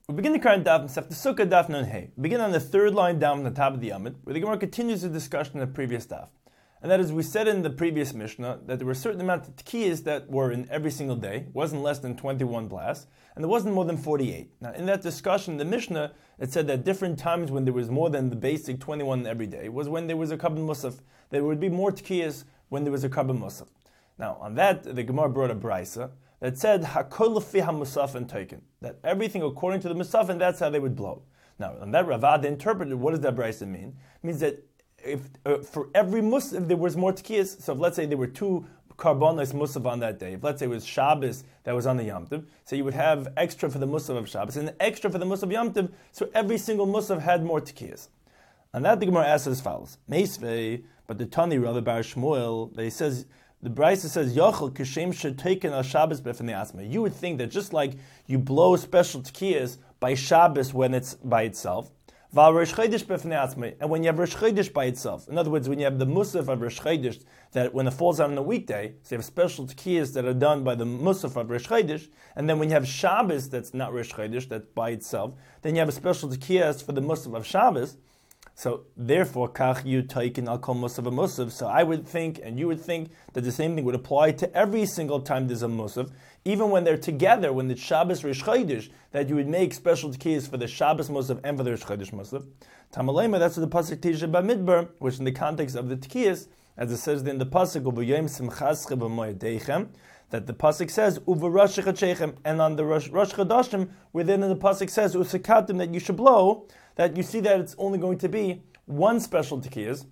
We begin the current daf Masechta Sukkah daf Nun Hey. We begin on the third line down from the top of the Amud, where the Gemara continues the discussion in the previous daf. And that is, we said in the previous Mishnah that there were a certain amount of tkiyas that were in every single day. It wasn't less than 21 blasts, and there wasn't more than 48. Now, in that discussion, in the Mishnah, it said that different times when there was more than the basic 21 every day was when there was a Kabbalah Musaf. There would be more tkiyas when there was a Kabbalah Musaf. Now, on that, the Gemara brought a brisa that said Hakol lefi hamusaf and Taikin, that everything according to the Musaf, and that's how they would blow. Now, on that Ravad interpreted, what does that brisa mean? It means that if for every Musaf there was more tkiyas, so if let's say there were 2 karbonos Musaf on that day, if let's say it was Shabbos that was on the Yom Tov, so you would have extra for the Musaf of Shabbos and extra for the Musaf Yom Tov, so every single Musaf had more tkiyas. And that the Gemara asks as follows: Meisvei, but the Tani Rabbi Bar Shmuel, they says. The Brisa says, Yochel Kishem Shetaken al Shabbos b'fnei asma. You would think that just like you blow special tkiyas by Shabbos when it's by itself, Val Rosh Chodesh b'fnei asma, and when you have Rosh Chodesh by itself. In other words, when you have the Musaf of Rosh Chodesh, that when it falls out on a weekday, so you have special tkiyas that are done by the Musaf of Rosh Chodesh, and then when you have Shabbos that's not Rosh Chodesh, that's by itself, then you have a special tkiyas for the Musaf of Shabbos. So therefore, kach you taikin al kol musav a musav. So I would think, and you would think, that the same thing would apply to every single time there's a musav, even when they're together, when it's Shabbos Rosh Chodesh, that you would make special tkiyas for the Shabbos musav and for the Rosh Chodesh musav. Tamalema, that's what the pasuk teaches about Midbar, which in the context of the tkiyas, as it says in the pasuk uvayim simchascha b'moedechem, that the pasuk says uvarash chadshechem, and on the Rosh Chodashim, within the pasuk says usakatim, that you should blow. That you see that it's only going to be one special tekiyas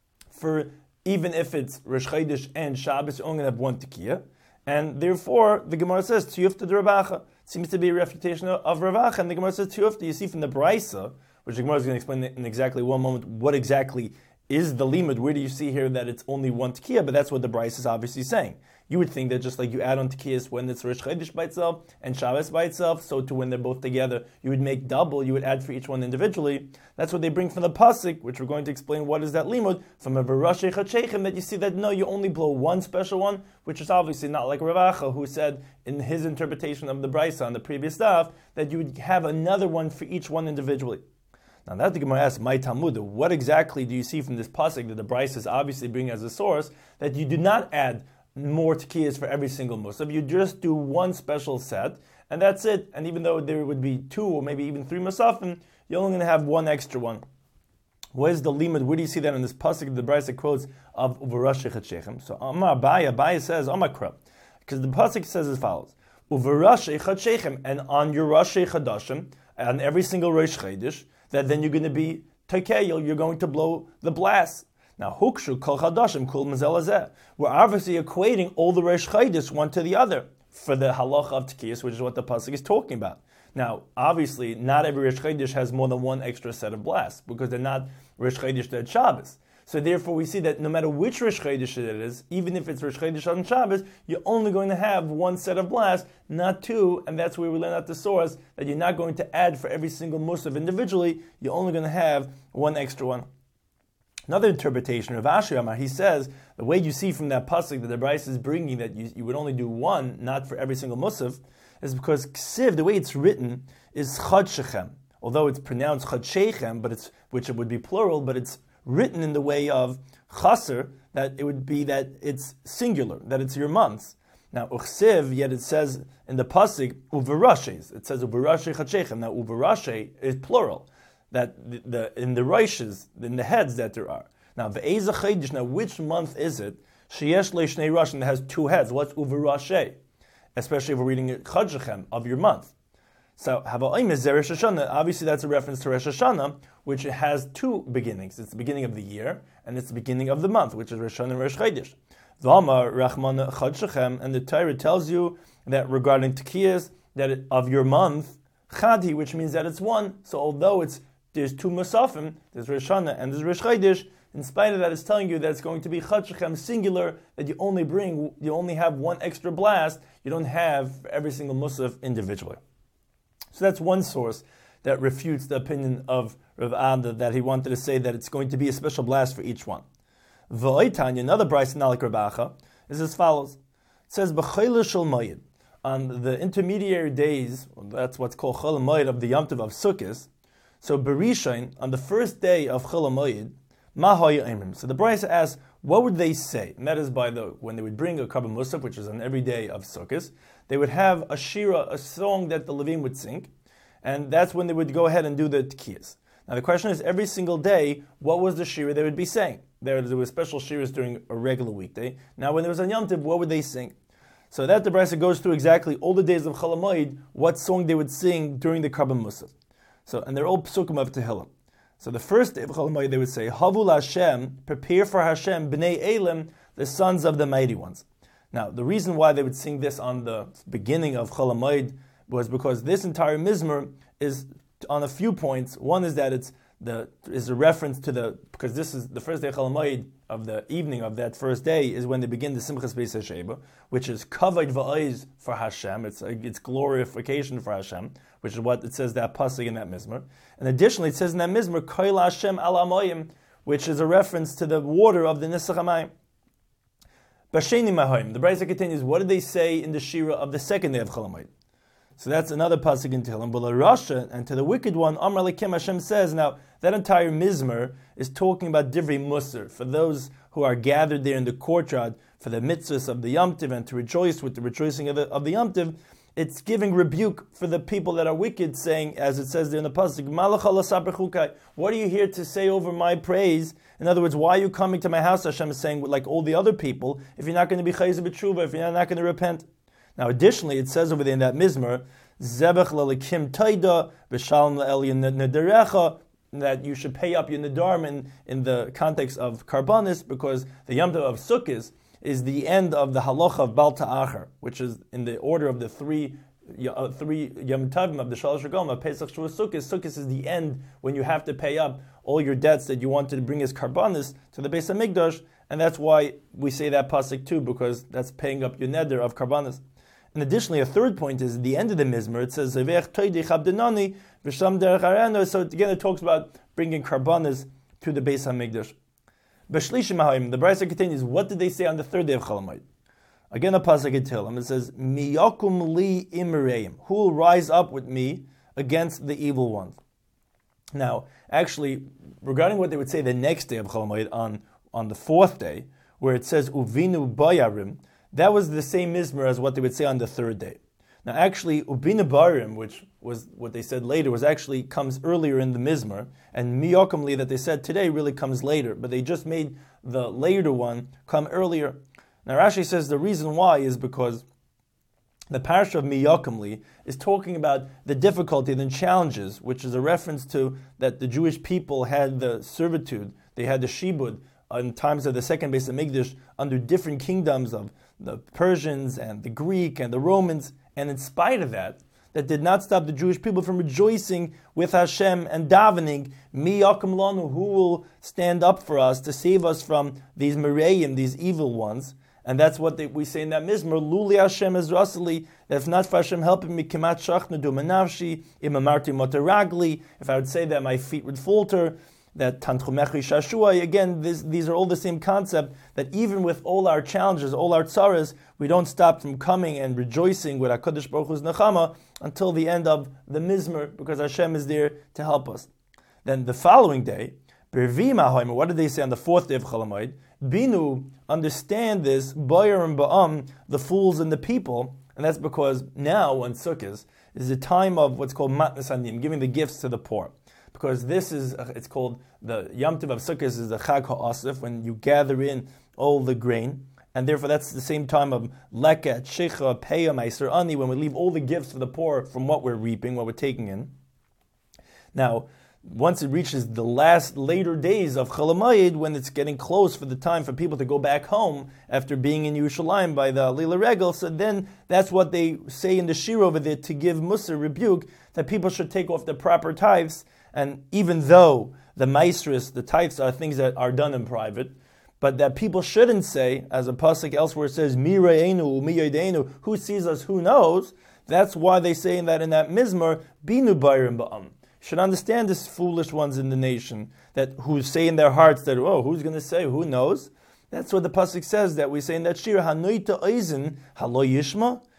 for even if it's Rosh Chodesh and Shabbos, you're only going to have one tekiyah, and therefore the Gemara says tiyufta de Ravacha. Seems to be a refutation of Ravacha, and the Gemara says tiyufta. You see from the Brisa, which the Gemara is going to explain in exactly one moment, what exactly is the limud. Where do you see here that it's only one tekiyah? But that's what the Brisa is obviously saying. You would think that just like you add on tekiyas when it's Rosh Chodesh by itself and Shabbos by itself, so too when they're both together, you would make double, you would add for each one individually. That's what they bring from the pasuk, which we're going to explain what is that limud, from a V'rashei Chadshechem, that you see that no, you only blow one special one, which is obviously not like Ravacha, who said in his interpretation of the Brisa on the previous daf, that you would have another one for each one individually. Now that the Gemara asks, my Talmud, what exactly do you see from this pasuk that the Brisa is obviously bringing as a source, that you do not add more tekiyas for every single musaf? You just do one special set, and that's it. And even though there would be 2 or maybe even 3 musafim, you're only going to have one extra one. Where's the limit? Where do you see that in this pasuk? The Brisa quotes of Uvarash Chadshechem. So Amar Abaya says Amakra, because the pasuk says as follows: Uvarash Chadshechem, and on your Rosh Chodashim, on every single Rosh Chodesh, that then you're going to be Takeyel, you're going to blow the blast. Now, Hukshu Kol Chadashim Kul Mazel Hazeh. We're obviously equating all the Rosh Chodesh one to the other for the halacha of Tekiyas, which is what the pasuk is talking about. Now, obviously, not every Rosh Chodesh has more than one extra set of blasts because they're not Rosh Chodesh that Shabbos. So therefore, we see that no matter which Rosh Chodesh it is, even if it's Rosh Chodesh on Shabbos, you're only going to have one set of blasts, not 2, and that's where we learn out the source that you're not going to add for every single musaf individually. You're only going to have one extra one. Another interpretation of Ashi Amar, he says, the way you see from that pasuk that the Brisa is bringing that you would only do one, not for every single musaf, is because Ksiv, the way it's written, is Chadshechem. Although it's pronounced Chadshechem, which it would be plural, but it's written in the way of Chaser, that it would be that it's singular, that it's your months. Now, Uchsiv, yet it says in the pasuk, Uvarashes. It says Uvarashe Chadshechem. Now, Uvarashe is plural. That in the Roishes, in the heads that there are. Now, Ve'eza Chodesh, now which month is it? Sheyesh Leishnei Rosh, and it has 2 heads. What's Uvarashe? Especially if we're reading Chadshechem, of your month. So, Hava'im is Rosh Hashanah. Obviously, that's a reference to Rosh Hashanah, which has 2 beginnings. It's the beginning of the year, and it's the beginning of the month, which is Rosh Hashanah and Rosh Chodesh. V'amar Rachman Chadshechem, and the Torah tells you that regarding Tekiyas, that of your month, Chadi, which means that it's 1. So, although there's 2 Musafim, there's Rosh Hashanah and there's Rosh Chodesh, in spite of that, it's telling you that it's going to be Chadshechem singular, that you only have 1 extra blast, you don't have every single Musaf individually. So that's one source that refutes the opinion of Rav Ada, that he wanted to say that it's going to be a special blast for each one. V'oitanya, another Brisa Nalik Rabacha, is as follows. It says, B'chayla shel Moed, on the intermediary days, that's what's called Chol Hamoed of the Yom Tov of Sukkot. So Berishain, on the first day of Chol Hamoed, Ma Haya Eimrim. So the Brisa asks, what would they say? And that is when they would bring a Karban Musaf, which is on every day of Sukkot, they would have a shira, a song that the Levim would sing, and that's when they would go ahead and do the Tkiyas. Now the question is, every single day, what was the shira they would be saying? There were special shiras during a regular weekday. Now when there was a Yom Tov, what would they sing? So that the Brisa goes through exactly all the days of Chol Hamoed, what song they would sing during the Karban Musaf. So, and they're all psukim of Tehillim. So the first day of Chol Hamoed, they would say, Havu Hashem, prepare for Hashem, B'nai Elim, the sons of the mighty ones. Now, the reason why they would sing this on the beginning of Chol Hamoed was because this entire mizmor is on a few points. One is that is a reference to because this is the first day of Chol Hamoed, of the evening of that first day, is when they begin the Simchas Beis HaSheva, which is kavod va'oz for Hashem. It's glorification for Hashem, which is what it says that pasuk in that mizmor. And additionally, it says in that mizmor, Koil Hashem al Amoyim, which is a reference to the water of the Nisach HaMayim. Basheni Mahoim. The Brisa continues, what did they say in the Shira of the second day of Chol Hamoed? So that's another pasuk in Tehillim. But Rasha, and to the wicked one, Amar Lekim, Hashem says, now that entire mizmor is talking about Divrei Musar, for those who are gathered there in the courtyard for the mitzvahs of the Yom Tov and to rejoice with the rejoicing of the Yom Tov. It's giving rebuke for the people that are wicked, saying, as it says there in the pasuk, Malach Allah saper chukai. What are you here to say over my praise? In other words, why are you coming to my house? Hashem is saying, like all the other people, if you're not going to be chayzer b'tshuva, if you're not going to repent. Now, additionally, it says over there in that mizmor, Zebech lalikim taida v'shalom la'elyon nederecha, that you should pay up your nedarim in the context of karbanis, because the Yom Tov of Sukkot is the end of the halacha of Bal Ta'achar, which is in the order of the three Yom Tovim of the Shalosh Regom of Pesach, Shavuos, Sukkot. Sukkot is the end when you have to pay up all your debts that you wanted to bring as karbanis to the Beis HaMikdash, and that's why we say that pasuk too, because that's paying up your neder of karbanis. And additionally, a third point is at the end of the mizmor, it says, so again it talks about bringing karbanas to the Beis HaMikdash. The Brisa continues, what did they say on the third day of Chol Hamoed? Again a pasuk in Tehillim, it says, Miyakum li imreim, who will rise up with me against the evil ones. Now, actually, regarding what they would say the next day of Chol Hamoed, on the fourth day, where it says, Uvinu bayarim, that was the same mizmor as what they would say on the third day. Now, actually, Ubina Barim, which was what they said later, comes earlier in the mizmor, and Miyokamli that they said today really comes later, but they just made the later one come earlier. Now, Rashi says the reason why is because the parasha of Miyokamli is talking about the difficulty and the challenges, which is a reference to that the Jewish people had the servitude, they had the shibud in times of the second Beis HaMikdash under different kingdoms of the Persians and the Greek and the Romans, and in spite of that did not stop the Jewish people from rejoicing with Hashem and davening, Mi Yakum Lanu, who will stand up for us to save us from these Mereim, these evil ones. And that's what we say in that mizmor, Luli Hashem Ezrasili, that if not for Hashem helping me, Kemat Shachna Du Manavshi, Imamarti Motaragli, if I would say that my feet would falter, that Tanchumechi Shashua, again, these are all the same concept, that even with all our challenges, all our tzaras, we don't stop from coming and rejoicing with HaKadosh Baruch Hu's Nechama until the end of the Mizmor, because Hashem is there to help us. Then the following day, what did they say on the fourth day of Chol Hamoed? Binu, understand this, Bayar and Ba'am, the fools and the people, and that's because now on Sukkot is the time of what's called Matnas Aniyim, giving the gifts to the poor. Because this is, it's called, the Yom Tov of Sukkot is the Chag HaAsif, when you gather in all the grain, and therefore that's the same time of Leket, Shecha, Peah, Meiser, Ani, when we leave all the gifts for the poor from what we're reaping, what we're taking in. Now, once it reaches the later days of Chol Hamoed, when it's getting close for the time for people to go back home after being in Yerushalayim by the Lila Regel, so then that's what they say in the Shir over there to give Musar rebuke, that people should take off the proper tithes. And even though the maestris, the tithes are things that are done in private, but that people shouldn't say, as a pasuk elsewhere says, Mi re'enu, mi yodeinu, who sees us, who knows, that's why they say that in that mizmor, Binu Bayrim Ba'am. Should understand this foolish ones in the nation, that who say in their hearts that, oh, who's going to say, who knows? That's what the pasuk says, that we say in that shir, Hanoita Eisen, Halo Yishma.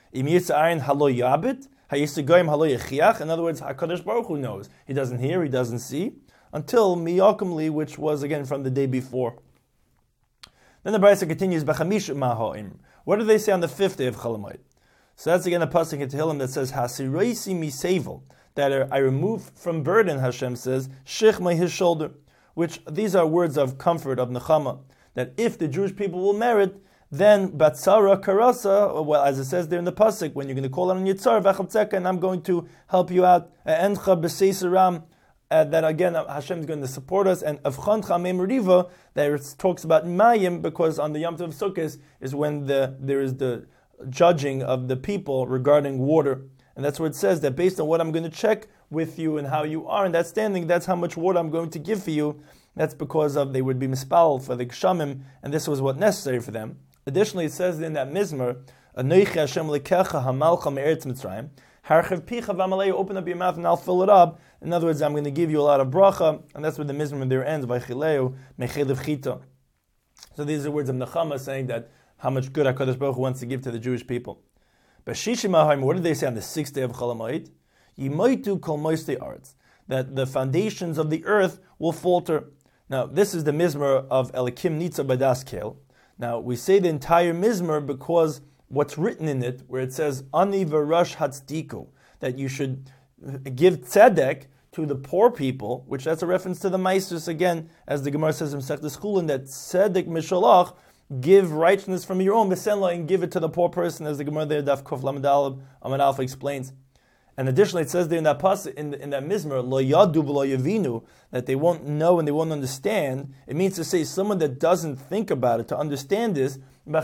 Im Yitzha'ayin halo yabit, hayisagoyim halo yechiach. In other words, HaKadosh Baruch Hu knows. He doesn't hear, he doesn't see, until miyakumli, which was again from the day before. Then the Brisa continues, B'chamish ma'ha'im. What do they say on the 5th day of Chol Hamoed? So that's again a pasuk in Tehillim that says, Hasiroisi misevel, that I remove from burden, Hashem says, Shechma, his shoulder, which these are words of comfort, of nechama, that if the Jewish people will merit, then Batsara Karasa, well, as it says there in the pasuk, when you're going to call on Yitzhar, V'chavtzeka, and I'm going to help you out, Encha B'seisaram, that again Hashem is going to support us, and Avchancha Memoriva, that it talks about Mayim, because on the Yom Tov Sukkot is when there is the judging of the people regarding water. And that's where it says that based on what I'm going to check with you and how you are in that standing, that's how much water I'm going to give for you. That's because of they would be mispal for the Gshamim, and this was what necessary for them. Additionally, it says in that Mizmor, Anoichi Hashem lekecha hamalcha me'eretz Mitzrayim, harchev picha v'amalei, open up your mouth and I'll fill it up. In other words, I'm going to give you a lot of bracha, and that's where the Mizmor there ends, v'chileu mechelev chita. So these are words of Nechama saying that how much good HaKadosh Baruch Hu wants to give to the Jewish people. But Shishim HaHaim, what did they say on the 6th day of Chol Hamoed? Yimaitu kol moistei arts, that the foundations of the earth will falter. Now, this is the Mizmor of Elikim Nitza Badas Kel. Now, we say the entire Mizmor because what's written in it, where it says, Ani v'rash hatzdiko, that you should give tzedek to the poor people, which that's a reference to the Maisus, again, as the Gemara says in Sechtes Chulin, that tzedek mishalach, give righteousness from your own besenla and give it to the poor person, as the Gemara there, Daf Kuf Lamed Aleph Amud Alpha explains. And additionally, it says there in that pasuk, in that Mizmor, lo yadu v'lo yavinu, that they won't know and they won't understand. It means to say someone that doesn't think about it to understand this,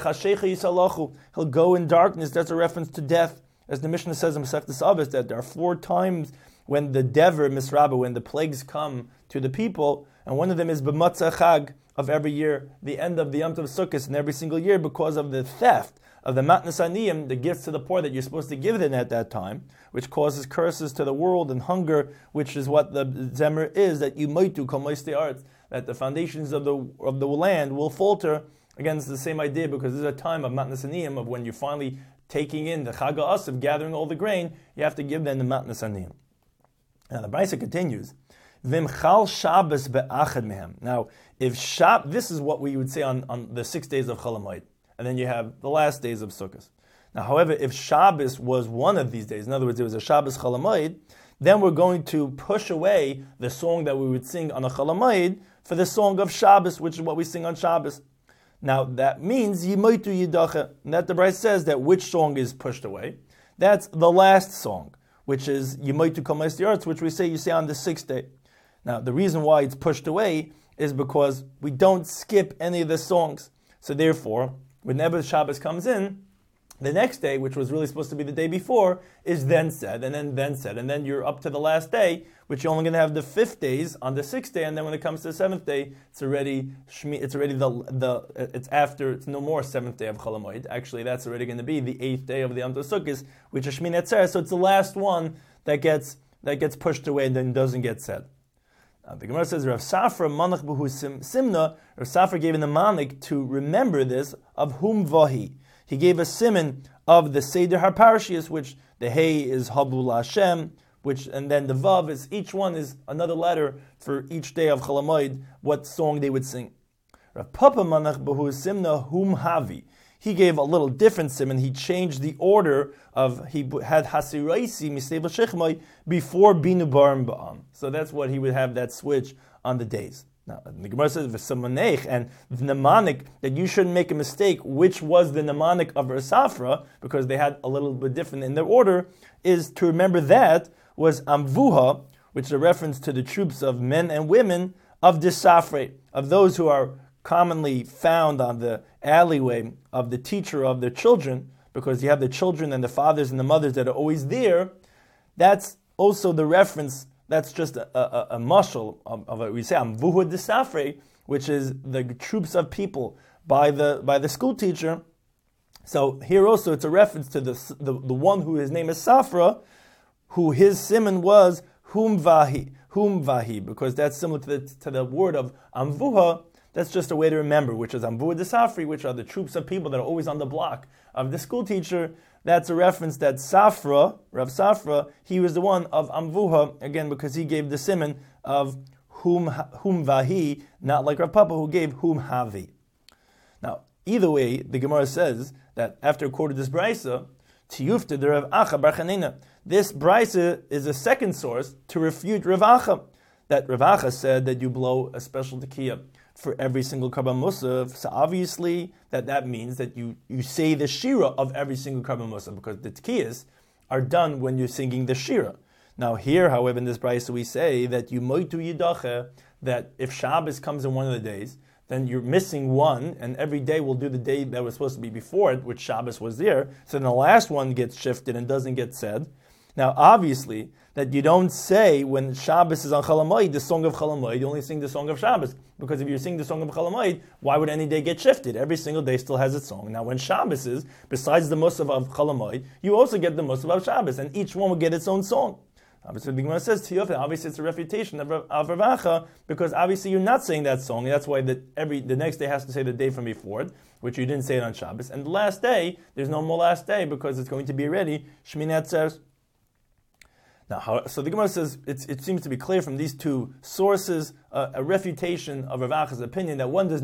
he'll go in darkness. That's a reference to death, as the Mishnah says in Masechtas Avos, that there are 4 times when the dever misraba, when the plagues come to the people, and one of them is b'matzah chag of every year, the end of the Yom Tov Sukkot in every single year, because of the theft of the matnas aniyim, the gifts to the poor that you're supposed to give them at that time, which causes curses to the world and hunger, which is what the zemer is, that you might do kol moistei arts, that the foundations of the land will falter. Again, it's the same idea, because this is a time of matnas aniyim, of when you're finally taking in the chag ha'asav, gathering all the grain, you have to give them the matnas aniyim. Now the Brisa continues, Vimchal Shabbos be'achad mehem. Now, if this is what we would say on the 6 days of Chol Hamoed, and then you have the last days of Sukkot. Now, however, if Shabbos was one of these days, in other words, it was a Shabbos Chol Hamoed, then we're going to push away the song that we would sing on a Chol Hamoed for the song of Shabbos, which is what we sing on Shabbos. Now, that means Yimoitu Yidacha, and that the Brisa says that which song is pushed away. That's the last song, which is Yimoitu Kol Moistei Arts, which you say on the 6th day. Now, the reason why it's pushed away is because we don't skip any of the songs. So therefore, whenever Shabbos comes in, the next day, which was really supposed to be the day before, is then said, and then you're up to the last day, which you're only going to have the 5th days on the 6th day, and then when it comes to the 7th day, it's no more 7th day of Chol Hamoed. Actually, that's already going to be the 8th day of the Yom Tov Sukkos, which is Shmini Atzeret. So it's the last one that gets pushed away and then doesn't get said. Now, the Gemara says, Rav Safra manach b'hu simna, Rav Safra gave in the manik to remember this of hum vahi. He gave a simon of the Seder HaParshias, which the Hey is Habul Hashem, and then the Vav is, each one is another letter for each day of Chol Hamoed, what song they would sing. Rav Papa manach b'hu simna hum havi. He gave a little different simon. He changed the order of, he had Hasiraisi Miseva Shechmai before Binu Barim Ba'am. So that's what he would have, that switch on the days. Now, the Gemara says, V'samanech, and the mnemonic, that you shouldn't make a mistake, which was the mnemonic of Rav Safra, because they had a little bit different in their order, is to remember that was Amvuha, which is a reference to the troops of men and women of Disafre, of those who are commonly found on the alleyway of the teacher of their children, because you have the children and the fathers and the mothers that are always there. That's also the reference, that's just a mashal of what we say, Amvuha Disafre, which is the troops of people by the school teacher. So here also it's a reference to the one who his name is Safra, who his simon was Hum Vahi, because that's similar to the word of Amvuha, That's just a way to remember, which is Amvua de Safri, which are the troops of people that are always on the block of the school teacher. That's a reference that Safra, Rav Safra, he was the one of Amvuha, again, because he gave the siman of whom vahi, not like Rav Papa, who gave whom havi. Now, either way, the Gemara says that after quoted this brisa, Tiyufta de Rav Acha bar Chanina. This brisa is a second source to refute Rav Acha. That Rav Acha said that you blow a special tekiah for every single Karban Musaf. So obviously that means that you say the shira of every single Karban Musaf, because the tekiyahs are done when you're singing the shira. Now here, however, in this brisa we say that you moitu yidache, that if Shabbos comes in one of the days, then you're missing one, and every day we'll do the day that was supposed to be before it, which Shabbos was there. So then the last one gets shifted and doesn't get said. Now, obviously, that you don't say when Shabbos is on Chol Hamoed, the song of Chol Hamoed, you only sing the song of Shabbos. Because if you're singing the song of Chol Hamoed, why would any day get shifted? Every single day still has its song. Now, when Shabbos is, besides the Musaf of Chol Hamoed, you also get the Musaf of Shabbos, and each one will get its own song. Obviously, the Gemara says Tiyufta. Obviously, it's a refutation of Rav Acha, because obviously you're not saying that song. That's why the next day has to say the day from before it, which you didn't say it on Shabbos. And the last day, there's no more last day because it's going to be already Shmini Atzeres. Now, so the Gemara says it seems to be clear from these two sources a refutation of Rav Acha's opinion that one does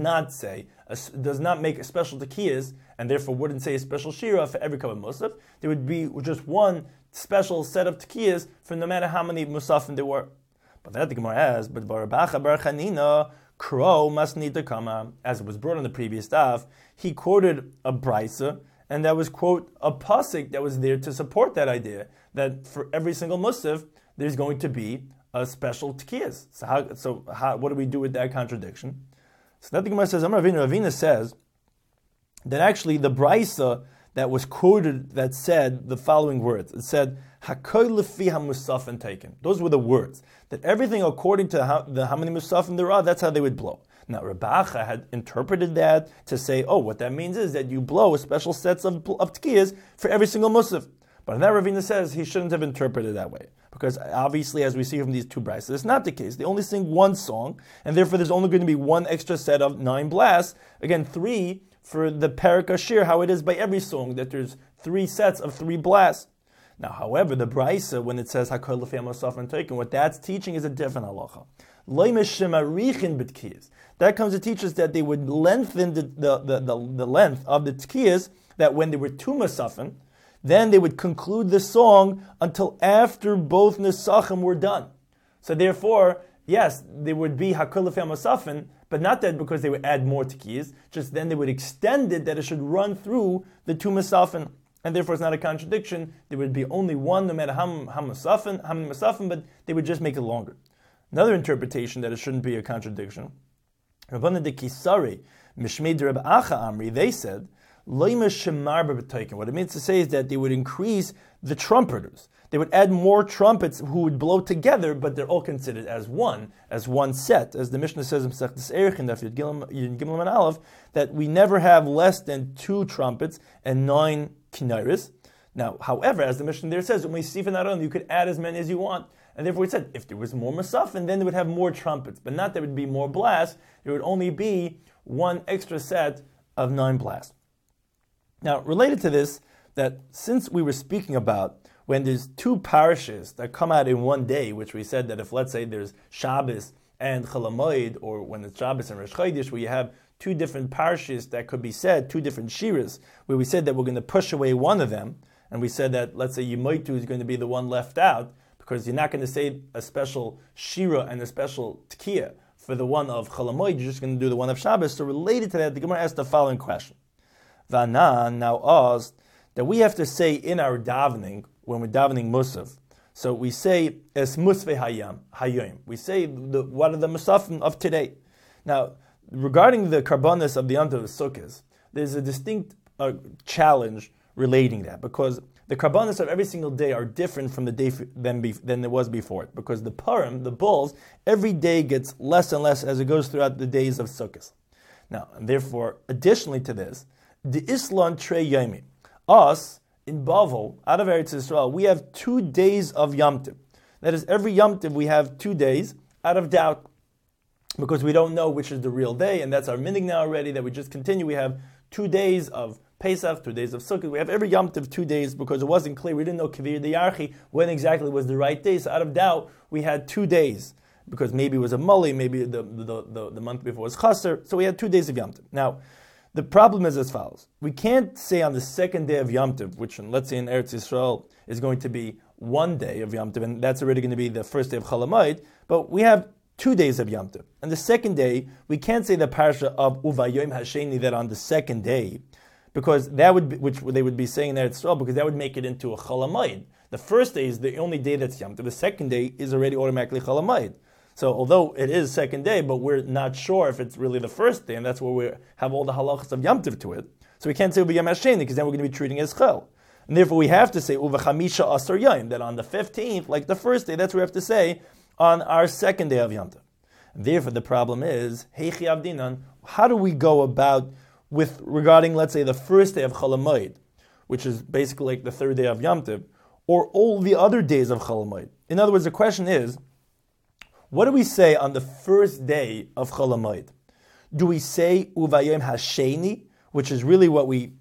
not make a special tekiyahs and therefore wouldn't say a special shira for every Karban Musaf. There would be just one special set of tekiyahs for no matter how many musafim there were. But that the Gemara has, but Rav Acha bar Chanina Kro Masnita Kama, as it was brought on the previous daf, he quoted a brisa, and that was, quote, a pasuk that was there to support that idea, that for every single musaf, there's going to be a special tekiyahs. So what do we do with that contradiction? So that the Gemara says, Ravina says that actually the brisa that was quoted that said the following words. It said, Hakoy lefi ha-musafin taken. Those were the words. That everything according to how many musafim there are, that's how they would blow. Now, Rav Acha had interpreted that to say, what that means is that you blow a special sets of tekiyahs for every single musaf. But that Ravina says he shouldn't have interpreted that way. Because obviously, as we see from these two brises, it's not the case. They only sing one song, and therefore there's only going to be one extra set of 9 blasts. Again, 3 for the Parak Ashir, how it is by every song, that there's 3 sets of 3 blasts. Now, however, the Braisa, when it says Hakol L'Fei HaMosaf Taken, what that's teaching is a different halacha. That comes to teach us that they would lengthen the length of the tkiyas, that when there were 2 masafim, then they would conclude the song until after both nesachim were done. So therefore, yes, there would be Hakol L'Fei HaMosafim, but not that because they would add more tekiyas, just then they would extend it that it should run through the 2 masafim. And therefore it's not a contradiction. There would be only one, no matter how many masafim, but they would just make it longer. Another interpretation that it shouldn't be a contradiction. Rabbanan de Kisari, Mishmei de Reb Acha Amri, they said, what it means to say is that they would increase the trumpeters. They would add more trumpets who would blow together, but they're all considered as one set. As the Mishnah says in Masechtas Erech, in Daf Yud Gimel and Aleph, that we never have less than 2 trumpets and 9 kinairis. Now, however, as the Mishnah there says, you could add as many as you want. And therefore it said, if there was more masafin, then they would have more trumpets. But not that it would be more blasts, there would only be 1 extra set of 9 blasts. Now, related to this, that since we were speaking about when there's 2 parishes that come out in one day, which we said that if, let's say, there's Shabbos and Chol Hamoed, or when it's Shabbos and Rosh Chodesh, where you have 2 different parishes that could be said, 2 different shiras, where we said that we're going to push away one of them, and we said that, let's say, Yimoitu is going to be the one left out, because you're not going to say a special shira and a special tekiyah for the one of Chol Hamoed, you're just going to do the one of Shabbos. So related to that, the Gemara asked the following question. Vanan now asked that we have to say in our davening, when we're davening Musaf, so we say es musve hayom. We say what are the musafim of today. Now, regarding the karbanis of the Yom Tov Sukkos, there's a distinct challenge relating that, because the karbanis of every single day are different from the day than it was before it, because the parim, the bulls, every day gets less and less as it goes throughout the days of Sukkos. Now, and therefore, additionally to this, the Islan Trei Yomi, us in Bavel, out of Eretz Yisrael, we have 2 days of Yom Tov. That is, every Yom Tov we have 2 days out of doubt. because we don't know which is the real day, and that's our minig now already, that we just continue. We have 2 days of Pesach, 2 days of Sukkot. We have every Yom Tov 2 days because it wasn't clear. We didn't know Kavir Diyarchi when exactly was the right day. So out of doubt, we had 2 days because maybe it was a Mali, maybe the month before was Chaser. So we had 2 days of Yom Tov. Now, the problem is as follows. We can't say on the second day of Yom Tov, which let's say in Eretz Yisrael is going to be 1 day of Yom Tov, and that's already going to be the first day of Chol Hamoed, but we have 2 days of Yom Tov. And the second day, we can't say the parsha of Uvayom Hasheni that on the second day, because that would be, which they would be saying there at Yisrael, because that would make it into a Chol Hamoed. The first day is the only day that's Yom Tov. The second day is already automatically Chol Hamoed. So although it is second day, but we're not sure if it's really the first day, and that's where we have all the halachas of Yom Tov to it. So we can't say Uvayom Hasheni, because then we're going to be treating it as Chol. And therefore we have to say Uvachamisha Asar Yom, that on the 15th, like the first day, that's what we have to say on our second day of Yom Tov. Therefore, the problem is, Heichi Avdinan, how do we go about with regarding, let's say, the first day of Chol Hamoed, which is basically like the third day of Yom Tov, or all the other days of Chol Hamoed? In other words, the question is, what do we say on the first day of Chol Hamoed? Do we say Uvayom Hasheni, which is really what we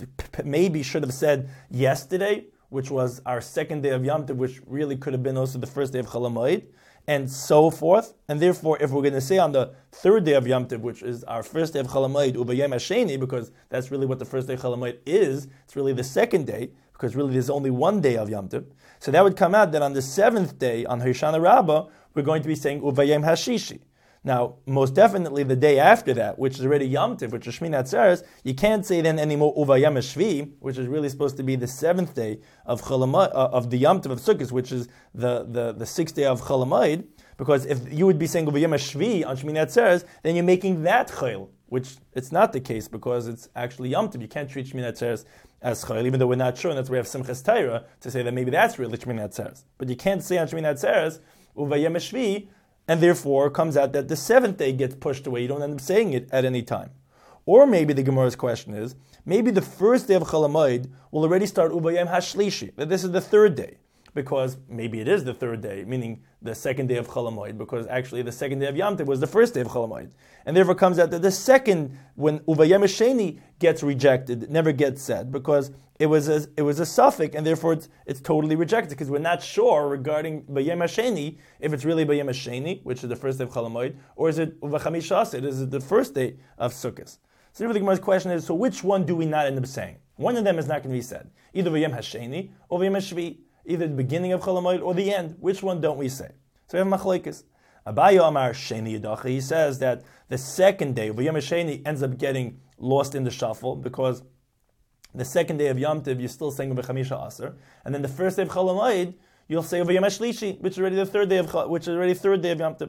maybe should have said yesterday, which was our second day of Yom Tov, which really could have been also the first day of Chol Hamoed, and so forth. And therefore, if we're going to say on the third day of Yom Tov, which is our first day of Chol Hamoed, Uvayom Hasheni, because that's really what the first day of Chol Hamoed is, it's really the second day, because really there's only 1 day of Yom Tov. So that would come out that on the 7th day, on Hoshana Rabbah, we're going to be saying Uvayom Hashishi. Now, most definitely the day after that, which is already Yom Tov, which is Shmini Atzeres, you can't say then anymore Uvayom Hashvi, which is really supposed to be the 7th day of of the Yom Tov of Sukkot, which is the 6th day of Chol Hamoed, because if you would be saying Uvayom Hashvi on Shmini Atzeres, then you're making that Chol, which it's not the case because it's actually Yom Tov. You can't treat Shmini Atzeres as Chol, even though we're not sure, and that's why we have Simchas Torah to say that maybe that's really Shmini Atzeres. But you can't say on Shmini Atzeres Uvayom Hashvi, and therefore it comes out that the 7th day gets pushed away. You don't end up saying it at any time. Or maybe the Gemara's question is, maybe the first day of Chol Hamoed will already start Uvayom Hashlishi, that this is the 3rd day, because maybe it is the 3rd day, meaning the 2nd day of Chol Hamoed, because actually the 2nd day of Yom Tov was the 1st day of Chol Hamoed. And therefore it comes out that the second, when Uvayom Hasheni gets rejected, it never gets said, because it was a suffix, and therefore it's totally rejected, because we're not sure regarding Bayem Hasheni, if it's really Bayem Hasheni, which is the 1st day of Chol Hamoed, or is it Uvachamisha Asar, is it the 1st day of Sukkot? So therefore the Gemara's question is, so which one do we not end up saying? One of them is not going to be said. Either Bayem Hasheni or Bayem Hashvi, either the beginning of Chol Hamoed or the end. Which one don't we say? So we have Machlekes. Abaye Amar Sheni Yadacha, he says that the second day, Bayem Hasheni, ends up getting lost in the shuffle, because the second day of Yom Tov, you're still saying Uvachamisha Asar, and then the first day of Chol Hamoed, you'll say Uvayom Hashlishi, which is already the 3rd day of Yom Tov.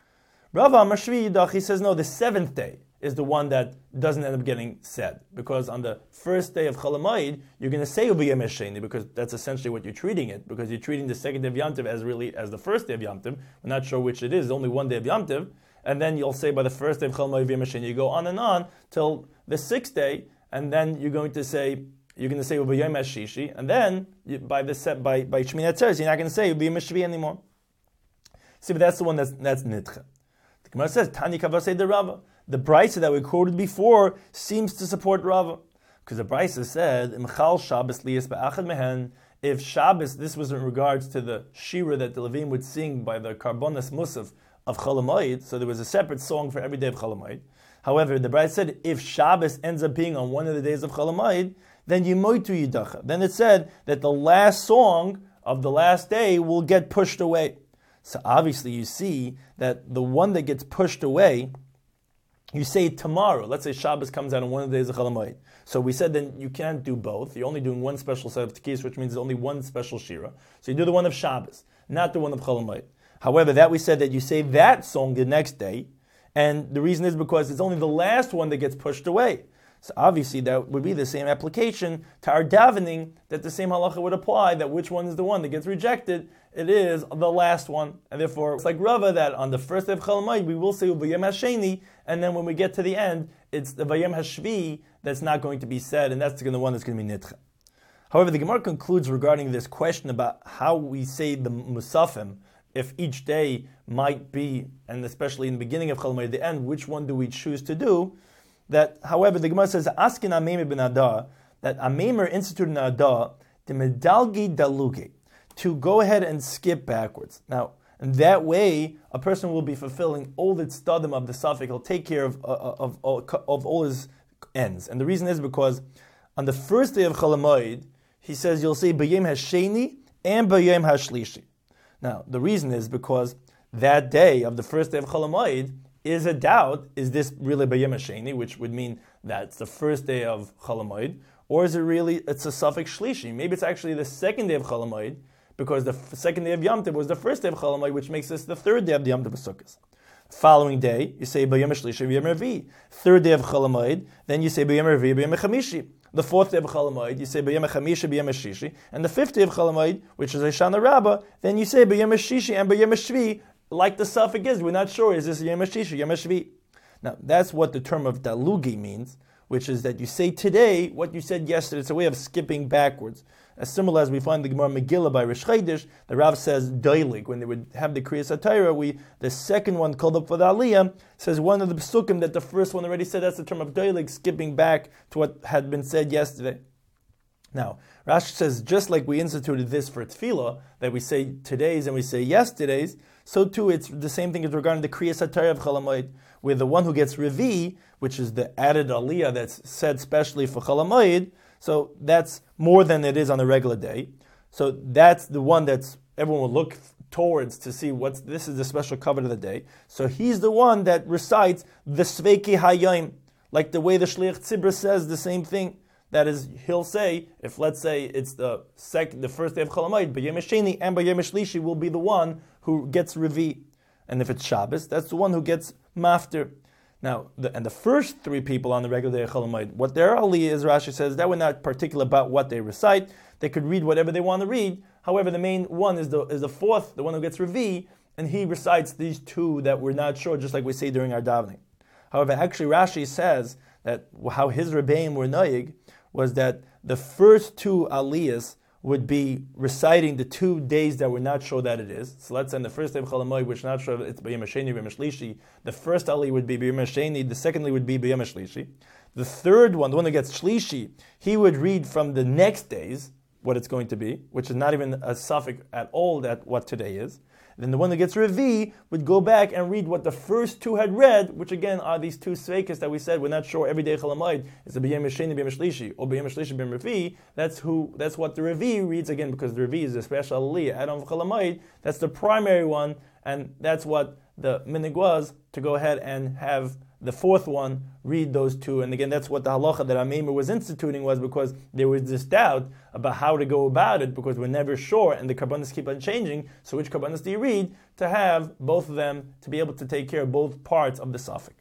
Rav Amar Shvi Yidach, he says no, the 7th day is the one that doesn't end up getting said, because on the first day of Chol Hamoed, you're going to say Uvayom Hasheni, because that's essentially what you're treating it, because you're treating the second day of Yom Tov as the first day of Yom Tov. We're not sure which it is, only 1 day of Yom Tov, and then you'll say by the first day of Chol Hamoed Uvayom Hasheni, you go on and on till the 6th day, and then you're going to say Uvayom Hashishi, and then by Shmini Atzeres, you're not going to say Uvayom Hashvi anymore. See, but that's the one that's Nidcha. The Gemara says, Tani Kavasei de Rava. The Brisa that we quoted before seems to support Rava, because the Brisa said, Imchal Shabbos liyas ba'achad mehen. If Shabbos, this was in regards to the Shira that the Levim would sing by the Karbonas Musaf of Chol Hamoed, so there was a separate song for every day of Chol Hamoed. However, the Brisa said, if Shabbos ends up being on one of the days of Chol Hamoed, then Yimoitu Yidacha. Then it said that the last song of the last day will get pushed away. So obviously you see that the one that gets pushed away, you say tomorrow. Let's say Shabbos comes out on one of the days of Chol Hamoed. So we said then you can't do both. You're only doing one special set of tekis, which means there's only one special shira. So you do the one of Shabbos, not the one of Chol Hamoed. However, that we said that you say that song the next day, and the reason is because it's only the last one that gets pushed away. So obviously that would be the same application to our davening, that the same halacha would apply, that which one is the one that gets rejected. It is the last one. And therefore, it's like Rava that on the first day of Chol Hamoed, we will say Uvayom Hasheni, and then when we get to the end, it's the Vayem Hashvi that's not going to be said, and that's the one that's going to be Nidcha. However, the Gemara concludes regarding this question about how we say the Musafim, if each day might be, and especially in the beginning of Chol Hamoed, the end, which one do we choose to do? That, however, the Gemara says, Askin Ameimer ben Adar, that Ameimer instituted an Adar, the medalgi daluge, to go ahead and skip backwards. Now, and that way, a person will be fulfilling all the tzadim of the suffix. He'll take care of all his ends. And the reason is because on the first day of Chol Hamoed, he says you'll say B'yom HaSheni and B'yom HaShlishi. Now, the reason is because that day of the first day of Chol Hamoed is a doubt, is this really B'yom HaSheni, which would mean that it's the first day of Chol Hamoed, or is it really, it's a suffix Shlishi? Maybe it's actually the second day of Chol Hamoed, because the second day of Yom Tov was the first day of Chol Hamoed, which makes this the third day of the Yom Tov Sukkos. Following day, you say B'yom HaShlishi, B'yom HaRevi'i. Third day of Chol Hamoed, then you say B'yom HaRevi'i, B'yom HaChamishi. The fourth day of Chol Hamoed, you say B'yom HaChamishi, B'yom HaShishi. And the fifth day of Chol Hamoed, which is Hoshana Rabbah, then you say B'yom HaShishi and B'yom HaShvi, like the suffix is. We're not sure, is this Yom HaShishi, Yom HaShvi? Now, that's what the term of dalugi means, which is that you say today what you said yesterday. It's a way of skipping backwards. As similar as we find the Gemara Megillah by Rish Chaydish, the Rav says doilig. When they would have the Kriyas HaTorah, the second one called up for the Aliyah, says one of the Pesukim that the first one already said, that's the term of doilig, skipping back to what had been said yesterday. Now, Rashi says, just like we instituted this for Tefillah, that we say today's and we say yesterday's, so too it's the same thing as regarding the Kriyas HaTorah of Chol Hamoed, where the one who gets Revi, which is the added Aliyah that's said specially for Chol Hamoed, so that's more than it is on a regular day. So that's the one that's everyone will look towards to see this is the special covenant of the day. So he's the one that recites the Sveiki Hayom, like the way the Shliach Tzibra says the same thing. That is, he'll say, if let's say it's the first day of Chol Hamoed, B'yom HaSheni and B'yom HaShlishi will be the one who gets Revi. And if it's Shabbos, that's the one who gets Maftir. Now, the first three people on the regular day of Chol Hamoed, what their aliyah is, Rashi says, that we're not particular about what they recite. They could read whatever they want to read. However, the main one is the fourth, the one who gets Revi, and he recites these two that we're not sure, just like we say during our davening. However, actually Rashi says that how his Rebbeim were noyig was that the first two aliyahs would be reciting the 2 days that we're not sure that it is. So let's say on the first day of Chol Hamoed, which we're not sure if it's B'yom HaSheni, B'yom HaShlishi, the first aliyah would be B'yom HaSheni, the second aliyah would be B'yom HaShlishi. The third one, the one that gets Shlishi, he would read from the next days what it's going to be, which is not even a suffix at all that what today is. Then the one that gets Revi would go back and read what the first two had read, which again are these two sveikas that we said we're not sure every day Chol Hamoed is a B'yom HaSheni, B'yom HaShlishi, or B'yom HaShlishi, B'yom Revi. That's what the Revi reads again, because the Revi is a special aliyah. Adam Chol Hamoed, that's the primary one, and that's what the minig was, to go ahead and have the fourth one read those two. And again, that's what the halacha that Ameimer was instituting was, because there was this doubt about how to go about it, because we're never sure, and the karbanos keep on changing. So which karbanos do you read to have both of them to be able to take care of both parts of the suffix?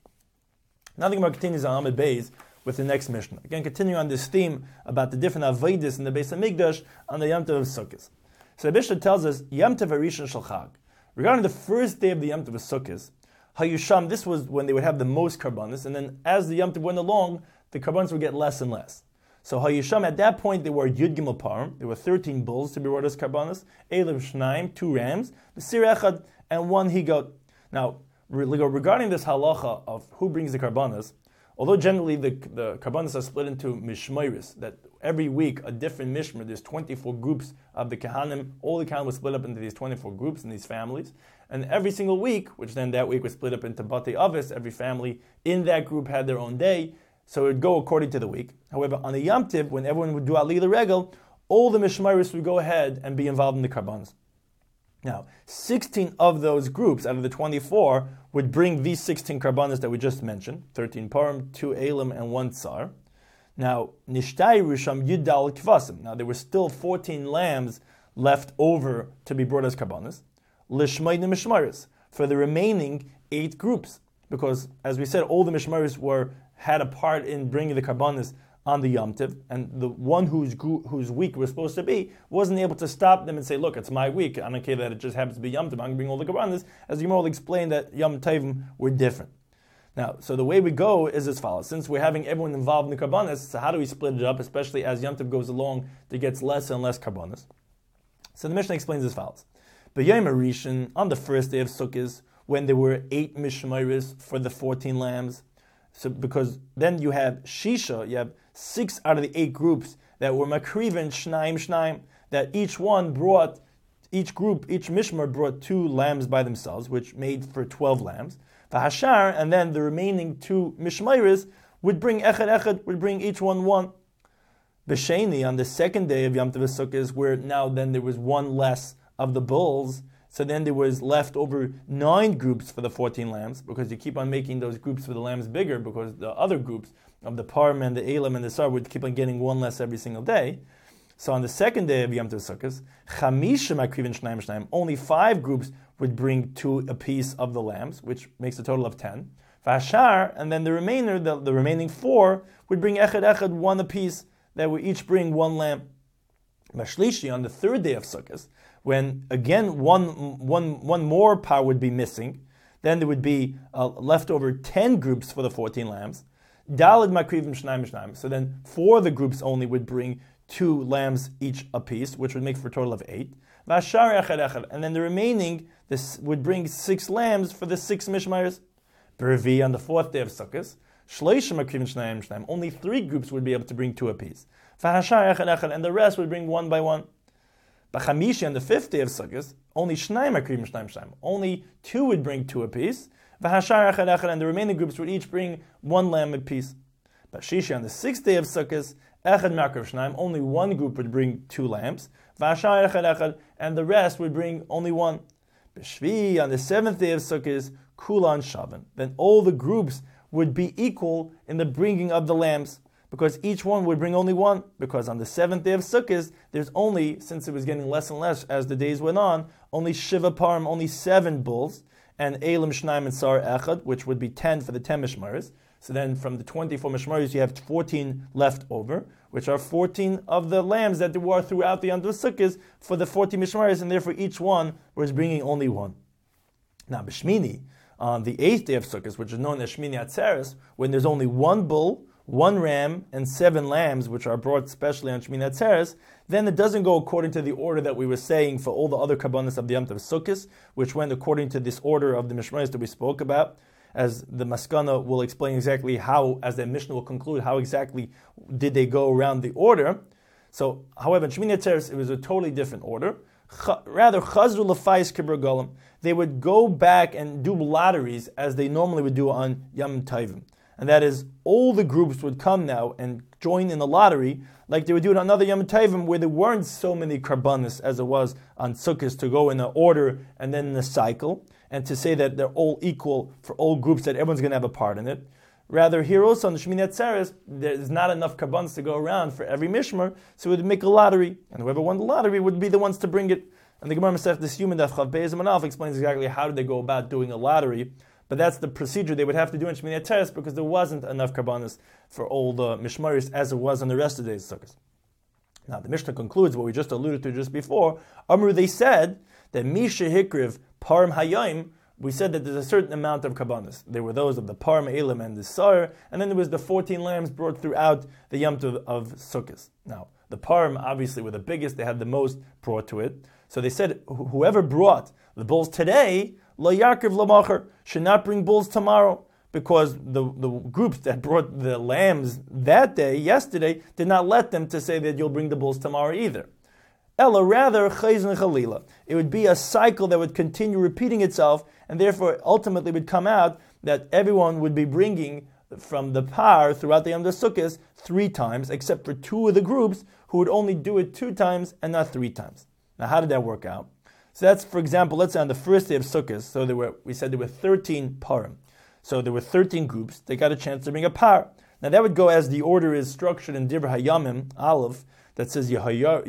Now the Gemara continues on Amud Beis with the next Mishnah. Again, continuing on this theme about the different avodas in the Beis Hamikdash on the Yom Tov of Sukkot. So the Mishnah tells us Yom Tov Harishon Shel Chag. Regarding the first day of the Yom Tov of Sukkot, Hayusham, this was when they would have the most karbanos, and then as the Yom Tov went along, the karbanos would get less and less. So Hayusham, at that point, they were Yud Gimel Parim. There were 13 bulls to be brought as karbanos, Eilev Shnaim, 2 rams, B'sir Echad, and 1 he-goat. Now, regarding this halacha of who brings the karbanos, although generally the karbanos are split into mishmeiris, that every week a different mishmer, there's 24 groups of the kahanim, all the kahanim was split up into these 24 groups and these families, and every single week, which then that week was split up into Batei Avis, every family in that group had their own day, so it would go according to the week. However, on the Yom Tov, when everyone would do Aliyah the Regel, all the mishmeiris would go ahead and be involved in the karbanos. Now, 16 of those groups out of the 24 would bring these 16 karbanos that we just mentioned, 13 parim, 2 elim, and 1 tsar. Now, Nishtai Risham Yudal Kvasim. Now, there were still 14 lambs left over to be brought as karbanos. Lishmayim Mishmaris, for the remaining 8 groups. Because, as we said, all the Mishmaris had a part in bringing the karbanos on the Yom Tov, and the one whose week was supposed to be wasn't able to stop them and say, look, it's my week, I don't care that it just happens to be Yom Tov, I'm going to bring all the karbanos, as Yom will explain that Yom Tovim were different. Now, so the way we go is as follows. Since we're having everyone involved in the karbanos, so how do we split it up, especially as Yom Tov goes along, it gets less and less karbanos? So the Mishnah explains as follows. B'yom Rishon, on the first day of Sukkot, when there were 8 mishmeres for the 14 lambs. So because then you have Shisha, you have 6 out of the 8 groups that were Makriven Shnaim, that each mishmer brought 2 lambs by themselves, which made for 12 lambs. V'hashar, and then the remaining 2 mishmeres would bring echad, would bring each one. B'sheni, on the second day of Yom Tov Sukkot, where now then there was 1 less of the bulls, so then there was left over 9 groups for the 14 lambs, because you keep on making those groups for the lambs bigger, because the other groups of the Parim and the Elam and the Sar would keep on getting 1 less every single day. So on the second day of Yom Tov Sukkot, Chamisha Makrivin Shnaim, only 5 groups would bring 2 apiece of the lambs, which makes a total of 10. Vashar, and then the remaining 4 would bring echad, 1 apiece, that would each bring 1 lamb. Mashlishi, on the third day of Sukkot, when again one more par would be missing, then there would be left over 10 groups for the 14 lambs. Daled makrivim shnaim. So then 4 of the groups only would bring 2 lambs each apiece, which would make for a total of 8. Vashar echad, and then the remaining this would bring 6 lambs for the 6 mishmeres. Bervi, on the 4th day of Sukkot, shleisha makrivim shnaim. Only 3 groups would be able to bring 2 apiece. Vashar echad, and the rest would bring 1 by 1. B'chamishi, on the 5th day of Sukkot, only shnaim makrivim shnaim. Only 2 would bring 2 apiece. V'hashar echad, and the remaining groups would each bring 1 lamb apiece. B'shishi, on the 6th day of Sukkot, echad makriv shnaim. Only 1 group would bring 2 lambs. V'hashar echad, and the rest would bring only 1. B'shvi, on the 7th day of Sukkot, kulan shavan. Then all the groups would be equal in the bringing of the lambs, because each one would bring only 1, because on the 7th day of Sukkot, there's only, since it was getting less and less as the days went on, only Shiva Parim, only 7 bulls, and Elim Shnaim and Sar Echad, which would be 10 for the 10 Mishmaris. So then from the 24 Mishmaris, you have 14 left over, which are 14 of the lambs that there were throughout the Yom Tov Sukkot for the 40 Mishmaris, and therefore each one was bringing only 1. Now, B'Shmini, on the 8th day of Sukkot, which is known as Shmini Atzeres, when there's only 1 bull, 1 ram, and 7 lambs, which are brought specially on Shmini Atzeres, then it doesn't go according to the order that we were saying for all the other kabbanis of the Yom Tov Sukkot, which went according to this order of the Mishmaris that we spoke about, as the Maskana will explain exactly how, as the Mishnah will conclude, how exactly did they go around the order. So, however, in Shmini Atzeres, it was a totally different order. Rather, Chazru L'Fais Kibur Golem, they would go back and do lotteries as they normally would do on Yom Tovim. And that is, all the groups would come now and join in the lottery, like they would do it on another Yom Tovim, where there weren't so many karbanis as it was on Sukkot to go in an order and then in a cycle, and to say that they're all equal for all groups, that everyone's going to have a part in it. Rather, here also on the Shmini Atzeres, there's not enough karbanis to go around for every mishmar, so it would make a lottery, and whoever won the lottery would be the ones to bring it. And the Gemara Masech this human Daf Chav Beis Manaf explains exactly how did they go about doing a lottery. But that's the procedure they would have to do in Shmini Atzeres, because there wasn't enough karbanis for all the mishmaris as it was on the rest of the days of Sukkot. Now the Mishnah concludes what we just alluded to just before. Amru, they said that Misha Hikriv Parim Hayayim, we said that there's a certain amount of karbanis. There were those of the Parim, Elam, and the Sar, and then there was the 14 lambs brought throughout the Yom Tov of Sukkot. Now the Parim obviously were the biggest; they had the most brought to it. So they said, whoever brought the bulls today, Lo Yaakov Lamacher, should not bring bulls tomorrow, because the groups that brought the lambs that day, yesterday, did not let them to say that you'll bring the bulls tomorrow either. Ella, rather, Chayz Chalila. It would be a cycle that would continue repeating itself, and therefore ultimately would come out that everyone would be bringing from the par throughout the Yom Tov Sukkot 3 times, except for 2 of the groups who would only do it 2 times and not 3 times. Now, how did that work out? So that's, for example, let's say on the first day of Sukkot, so we said there were 13 parim. So there were 13 groups. They got a chance to bring a par. Now that would go as the order is structured in Dibra Hayamim, Aleph, that says Yehayav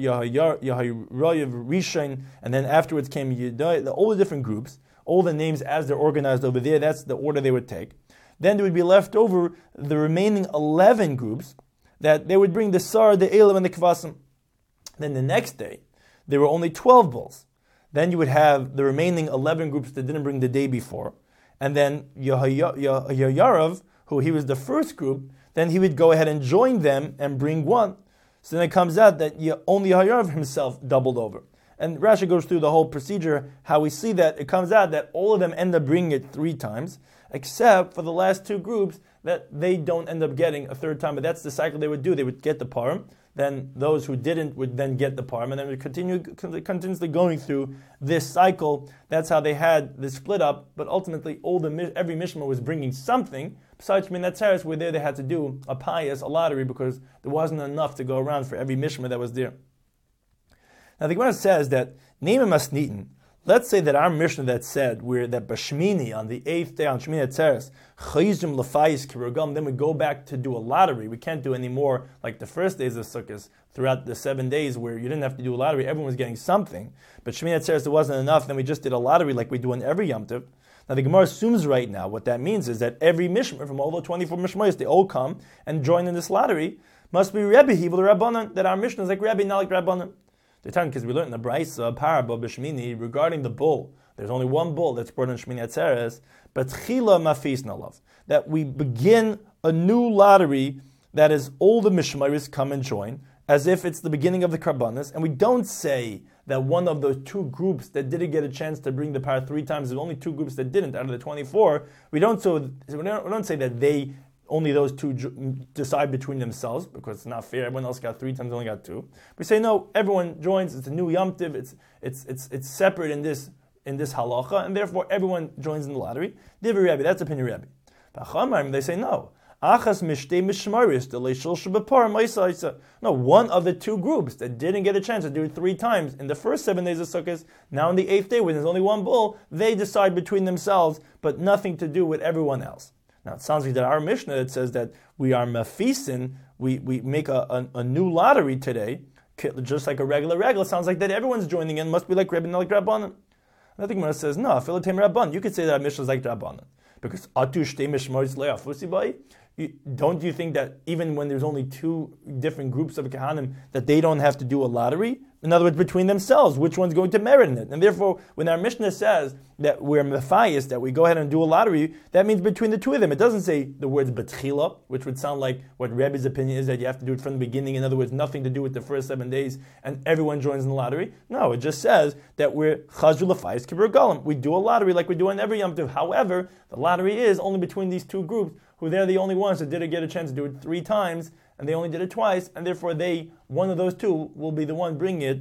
Rishon, and then afterwards came Yedai, all the different groups, all the names as they're organized over there, that's the order they would take. Then there would be left over the remaining 11 groups, that they would bring the Sar, the Elam, and the Kvasim. Then the next day, there were only 12 bulls. Then you would have the remaining 11 groups that didn't bring the day before. And then Yarav, who he was the first group, then he would go ahead and join them and bring 1. So then it comes out that only Yarav himself doubled over. And Rashi goes through the whole procedure, how we see that it comes out that all of them end up bringing it 3 times, except for the last 2 groups that they don't end up getting a 3rd time. But that's the cycle they would do. They would get the parim, then those who didn't would then get the parim, and then it would continuously going through this cycle. That's how they had the split up, but ultimately every mishmar was bringing something. Besides Shmini Atzeres, where there they had to do a lottery, because there wasn't enough to go around for every mishmar that was there. Now the Gemara says that Neimim Masnitin. Let's say that our Mishnah that said that Bashmini on the 8th day on Shmini Atzeres Chayzim Lafayis Kirogam, then we go back to do a lottery. We can't do any more like the first days of Sukkot throughout the 7 days where you didn't have to do a lottery. Everyone was getting something, but Shmini Atzeres there wasn't enough. Then we just did a lottery like we do in every Yom Tov. Now the Gemara assumes right now what that means is that every Mishmar from all the 24 Mishmayos, they all come and join in this lottery. Must be Rebbe Hivel Rabbanan, that our Mishnah is like Rebbe, not like Rabbanan. Because we learned in the Braisa Paraba B'Shmini regarding the bull. There's only one bull that's brought on Shmini Atzeres, but Chila Mafis Nalav, that we begin a new lottery that is all the Mishmaris come and join, as if it's the beginning of the Karbanis, and we don't say that one of those 2 groups that didn't get a chance to bring the power 3 times, there's only 2 groups that didn't out of the 24. We don't say that only those 2 decide between themselves, because it's not fair. Everyone else got 3 times, only got 2. We say no. Everyone joins. It's a new Yom Tov. It's separate in this halacha, and therefore everyone joins in the lottery. Divrei Rebbe, that's opinion Rebbe. But they say no. Achas mishtei mishmaris deleshul shebepar ma'isa. No, one of the 2 groups that didn't get a chance to do it 3 times in the first 7 days of Sukkot, now in the 8th day when there's only one bull, they decide between themselves, but nothing to do with everyone else. Now it sounds like that our Mishnah that says that we are mafisin, we make a new lottery today, just like a regular. It sounds like that everyone's joining in, must be like Rebbe, not like Rabbanan. I think Gemara says, no, Philatem Rabban. You could say that our Mishnah is like Rabbanan. Because Atu Shtei Mishmaris Le'afusi Bai. Don't you think that even when there's only 2 different groups of Kahanim, that they don't have to do a lottery? In other words, between themselves, which one's going to merit in it? And therefore, when our Mishnah says that we're mefayis, that we go ahead and do a lottery, that means between the 2 of them. It doesn't say the words betchila, which would sound like what Rebbe's opinion is, that you have to do it from the beginning. In other words, nothing to do with the first 7 days, and everyone joins in the lottery. No, it just says that we're chazru lefayis kibur galim. We do a lottery like we do on every Yom Tov. However, the lottery is only between these 2 groups, who they're the only ones that didn't get a chance to do it 3 times, and they only did it twice, and therefore one of those 2 will be the one bringing it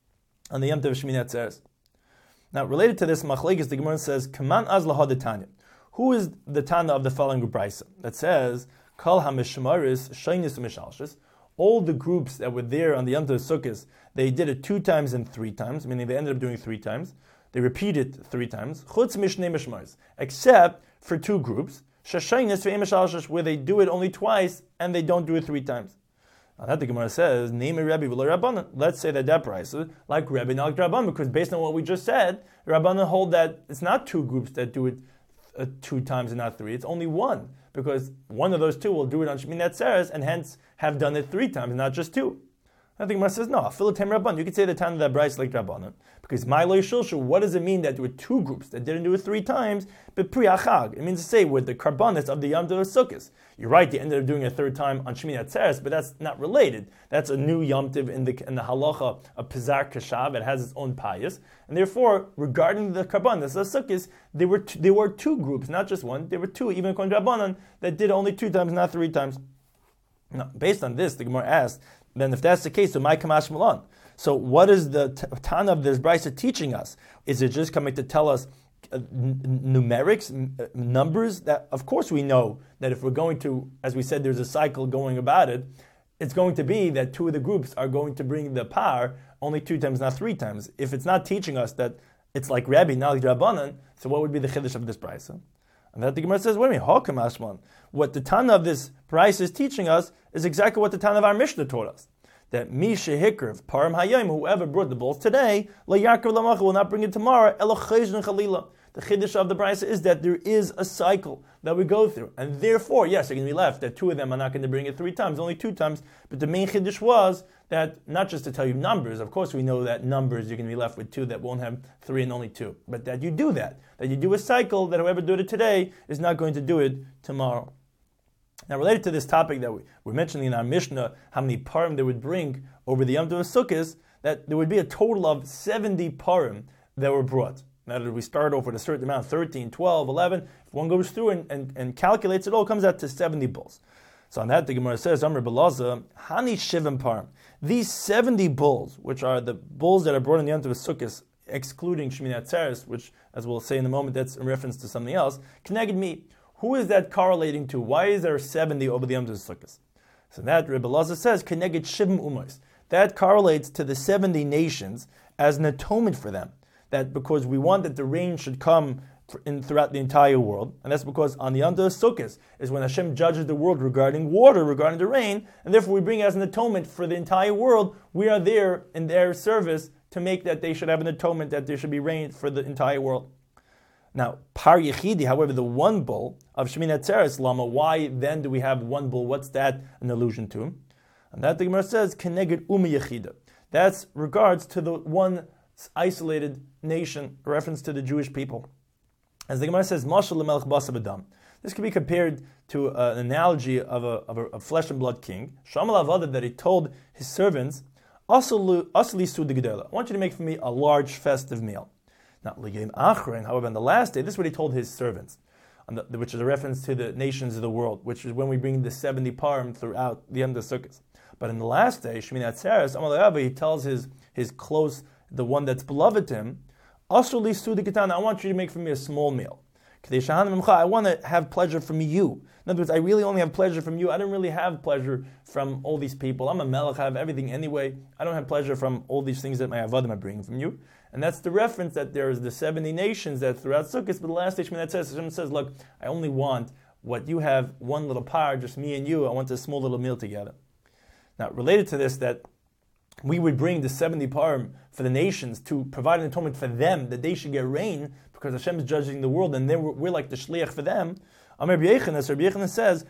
on the Yom Tov Shmini Atzeres. Now, related to this machlekes, the Gemara says, "Kaman az lahad Tanya." Who is the Tana of the following Braisa that says, "Kol hamishmaris shaynis u'mishalshis"? All the groups that were there on the Yom Tov Sukkos, they did it 2 times and 3 times, meaning they ended up doing 3 times. They repeated 3 times. Chutz mishnei mishmaris, except for 2 groups, shashaynis ve'emishalshis, where they do it only twice and they don't do it 3 times. Now that the Gemara says, Name Rebbe v'lo Rabbanan. Let's say that price is like Rebbe, not like Rabbanan, because based on what we just said, Rabbanan hold that it's not 2 groups that do it 2 times and not 3. It's only 1, because one of those 2 will do it on Shmini Atzeres and hence have done it 3 times, not just 2. I think Gemara says, no, Philatem Rabban. You could say the time of that price like Rabbanan, because my loy shulshu. What does it mean that there were 2 groups that didn't do it 3 times? But pri achag, it means to say with the karbanis of the Yom Tov Sukkos. You're right; they ended up doing a 3rd time on Shmini Atzeres, but that's not related. That's a new Yom Tov in the halacha of Pizar Kashav. It has its own payas, and therefore, regarding the karbanis of Sukkos, there were 2 groups, not just 1. There were 2, even according to Rabbanan, that did only 2 times, not 3 times. Now, based on this, the Gemara asks, then if that's the case, so my kamash malan. So what is the Tana of this Braisa teaching us? Is it just coming to tell us numerics, numbers? That of course we know that if we're going to, as we said, there's a cycle going about it, it's going to be that 2 of the groups are going to bring the power only 2 times, not 3 times. If it's not teaching us that it's like Rabbi, not like Rabbanan, so what would be the chiddush of this Braisa? And that the Gemara says, wait a minute, Hakam Ashman. What the Tana of this Braisa is teaching us is exactly what the Tana of our Mishnah taught us. That Misha Hikriv, Param Hayim, whoever brought the bulls today, La Yaakov Lamach will not bring it tomorrow, Elo Chayzun Chalila. The chiddush of the Braisa is that there is a cycle that we go through. And therefore, yes, they're going to be left, that 2 of them are not going to bring it 3 times, only 2 times. But the main chiddush was that, not just to tell you numbers, of course we know that numbers, you're going to be left with 2 that won't have 3 and only 2. But that you do that you do a cycle, that whoever did it today is not going to do it tomorrow. Now, related to this topic that we're mentioning in our Mishnah, how many parim they would bring over the Yom Tov Sukkos, that there would be a total of 70 parim that were brought. Now that we start off with a certain amount, 13, 12, 11, if one goes through and calculates it all, comes out to 70 bulls. So on that, the Gemara says, Amr Belaza, Hani Shivim Parim. These 70 bulls, which are the bulls that are brought in the Yom Tov Sukkos, excluding Shemini Atzeres, which, as we'll say in a moment, that's in reference to something else, Keneged me. Who is that correlating to? Why is there 70 over the Yom Tov Sukkos? So that Rebbe Lazar says, Keneged Shivim Umos. That correlates to the 70 nations as an atonement for them. That because we want that the rain should come throughout the entire world, and that's because on the Yom Tov Sukkos is when Hashem judges the world regarding water, regarding the rain, and therefore we bring as an atonement for the entire world. We are there in their service to make that they should have an atonement, that there should be rain for the entire world. Now, Par Yechidi, however, the one bull of Shemini Atzeres, Lama, why then do we have one bull? What's that an allusion to? And that the Gemara says, Keneged Umi Yechida. That's regards to the one isolated nation, a reference to the Jewish people. As the Gemara says, Mashal Melech Basav Adam. This can be compared to an analogy of a flesh and blood king. Shamal Avada, that he told his servants, Asli Sud Gedela. I want you to make for me a large festive meal. Not Ligim Achrin, however, on the last day, this is what he told his servants, which is a reference to the nations of the world, which is when we bring the 70 parim throughout the end of Sukkot. But in the last day, Shemini Atzeres, Amal Avada, he tells his close, the one that's beloved to him, Asli Sud Gedela, I want you to make for me a small meal. I want to have pleasure from you. In other words, I really only have pleasure from you. I don't really have pleasure from all these people. I'm a melech, I have everything anyway. I don't have pleasure from all these things that my avodim are bringing from you. And that's the reference that there is the 70 nations that throughout Sukkot, but the last station that says, Hashem says, look, I only want what you have, one little par, just me and you. I want a small little meal together. Now, related to this, that we would bring the 70 parim for the nations to provide an atonement for them, that they should get rain, because Hashem is judging the world, and then we're like the shliach for them. Amar Rabbi Yechanan says,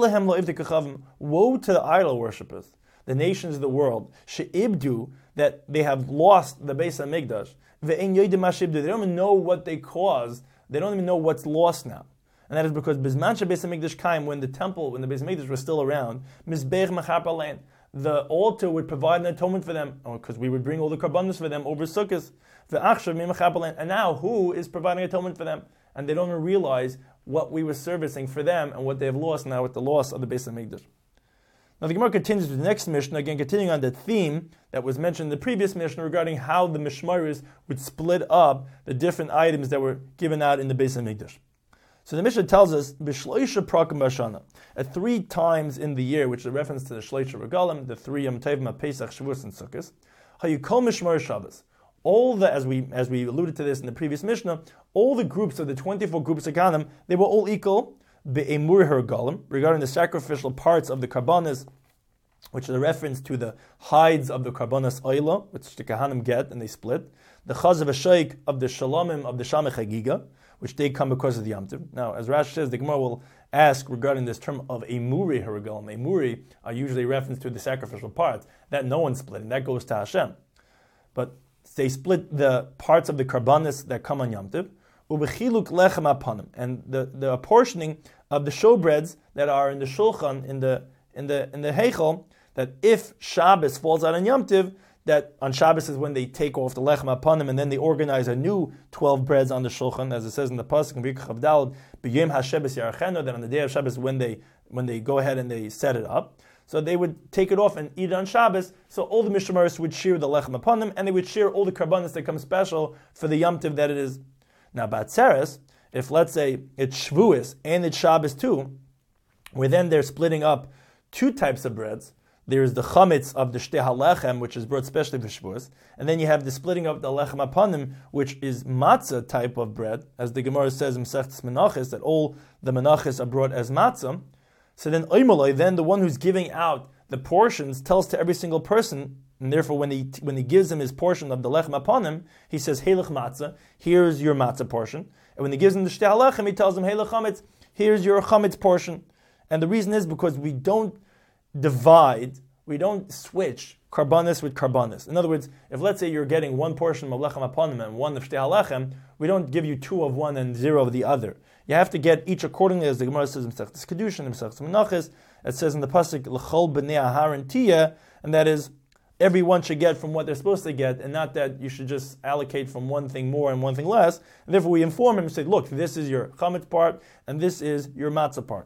woe to the idol worshippers, the nations of the world, she'ibdu, that they have lost the Beis HaMikdash. They don't even know what they caused. They don't even know what's lost now. And that is because Bizman Beis HaMikdash came, when the temple, when the Beis HaMikdash was still around, Mizbeach Machar Palein, the altar would provide an atonement for them, because we would bring all the karbanos for them over Sukkot. And now, who is providing atonement for them? And they don't even realize what we were servicing for them and what they have lost now with the loss of the Beis HaMikdash. Now the Gemara continues with the next Mishnah, again continuing on that theme that was mentioned in the previous Mishnah regarding how the Mishmaris would split up the different items that were given out in the Beis HaMikdash. So the Mishnah tells us, B'shloisha prakim b'shana, at 3 times in the year, which is a reference to the Shloisha Regalim, the 3 Yom Tovim, Pesach, Shavuos, and Sukkot, Hayukol Mishmar Shabbos. All the, as we alluded to this in the previous Mishnah, all the groups of the 24 groups of Ganim, they were all equal, Be'emur Regalim, regarding the sacrificial parts of the Karbanas, which is a reference to the hides of the Karbanas Oila, which the Kahanim get and they split, the Chazav HaShaykh of the Shalomim of the Shamech Hagiga, which they come because of the Yom Tov. Now, as Rashi says, the Gemara will ask regarding this term of Emuri Haragalim. Emuri are usually reference to the sacrificial parts. That no one split, and that goes to Hashem. But they split the parts of the Karbanis that come on Yom Tov, Ubechiluk Lechem Apanim, and the apportioning of the showbreads that are in the Shulchan, in the Heichel, that if Shabbos falls out on Yom Tov, that on Shabbos is when they take off the lechem upon them, and then they organize a new 12 breads on the shulchan, as it says in the pasuk in Vayikra Chavdal, b'yom haShabbos yarachenu, that on the day of Shabbos when they go ahead and they set it up, so they would take it off and eat it on Shabbos. So all the mishmaros would shear the lechem upon them, and they would shear all the karbanos that come special for the Yom Tov that it is. Now, Batzeres, if let's say it's Shavuos and it's Shabbos too, where then they're splitting up 2 types of breads. There's the chametz of the shtei halechem, which is brought especially for Shavuos, and then you have the splitting of the lechem apanim, which is matzah type of bread, as the Gemara says in Masechtas Menachos, that all the menachos are brought as matzah. So then oimaloi, then the one who's giving out the portions tells to every single person, and therefore when he gives him his portion of the lechem apanim, he says heilach matzah, here's your matzah portion, and when he gives him the shtei halechem, he tells him heilach chametz, here's your chametz portion. And the reason is because we don't divide, we don't switch karbanis with karbanis. In other words, if let's say you're getting one portion of lechem apanim and one of shtei halechem, we don't give you 2 of one and 0 of the other. You have to get each accordingly, as the Gemara says in Masechtas Kedushin, in Masechtas Menachos. It says in the pasuk l'chol b'nei Aharon tiyeh, and that is everyone should get from what they're supposed to get, and not that you should just allocate from one thing more and one thing less. And therefore, we inform him and say, look, this is your chametz part, and this is your matzah part.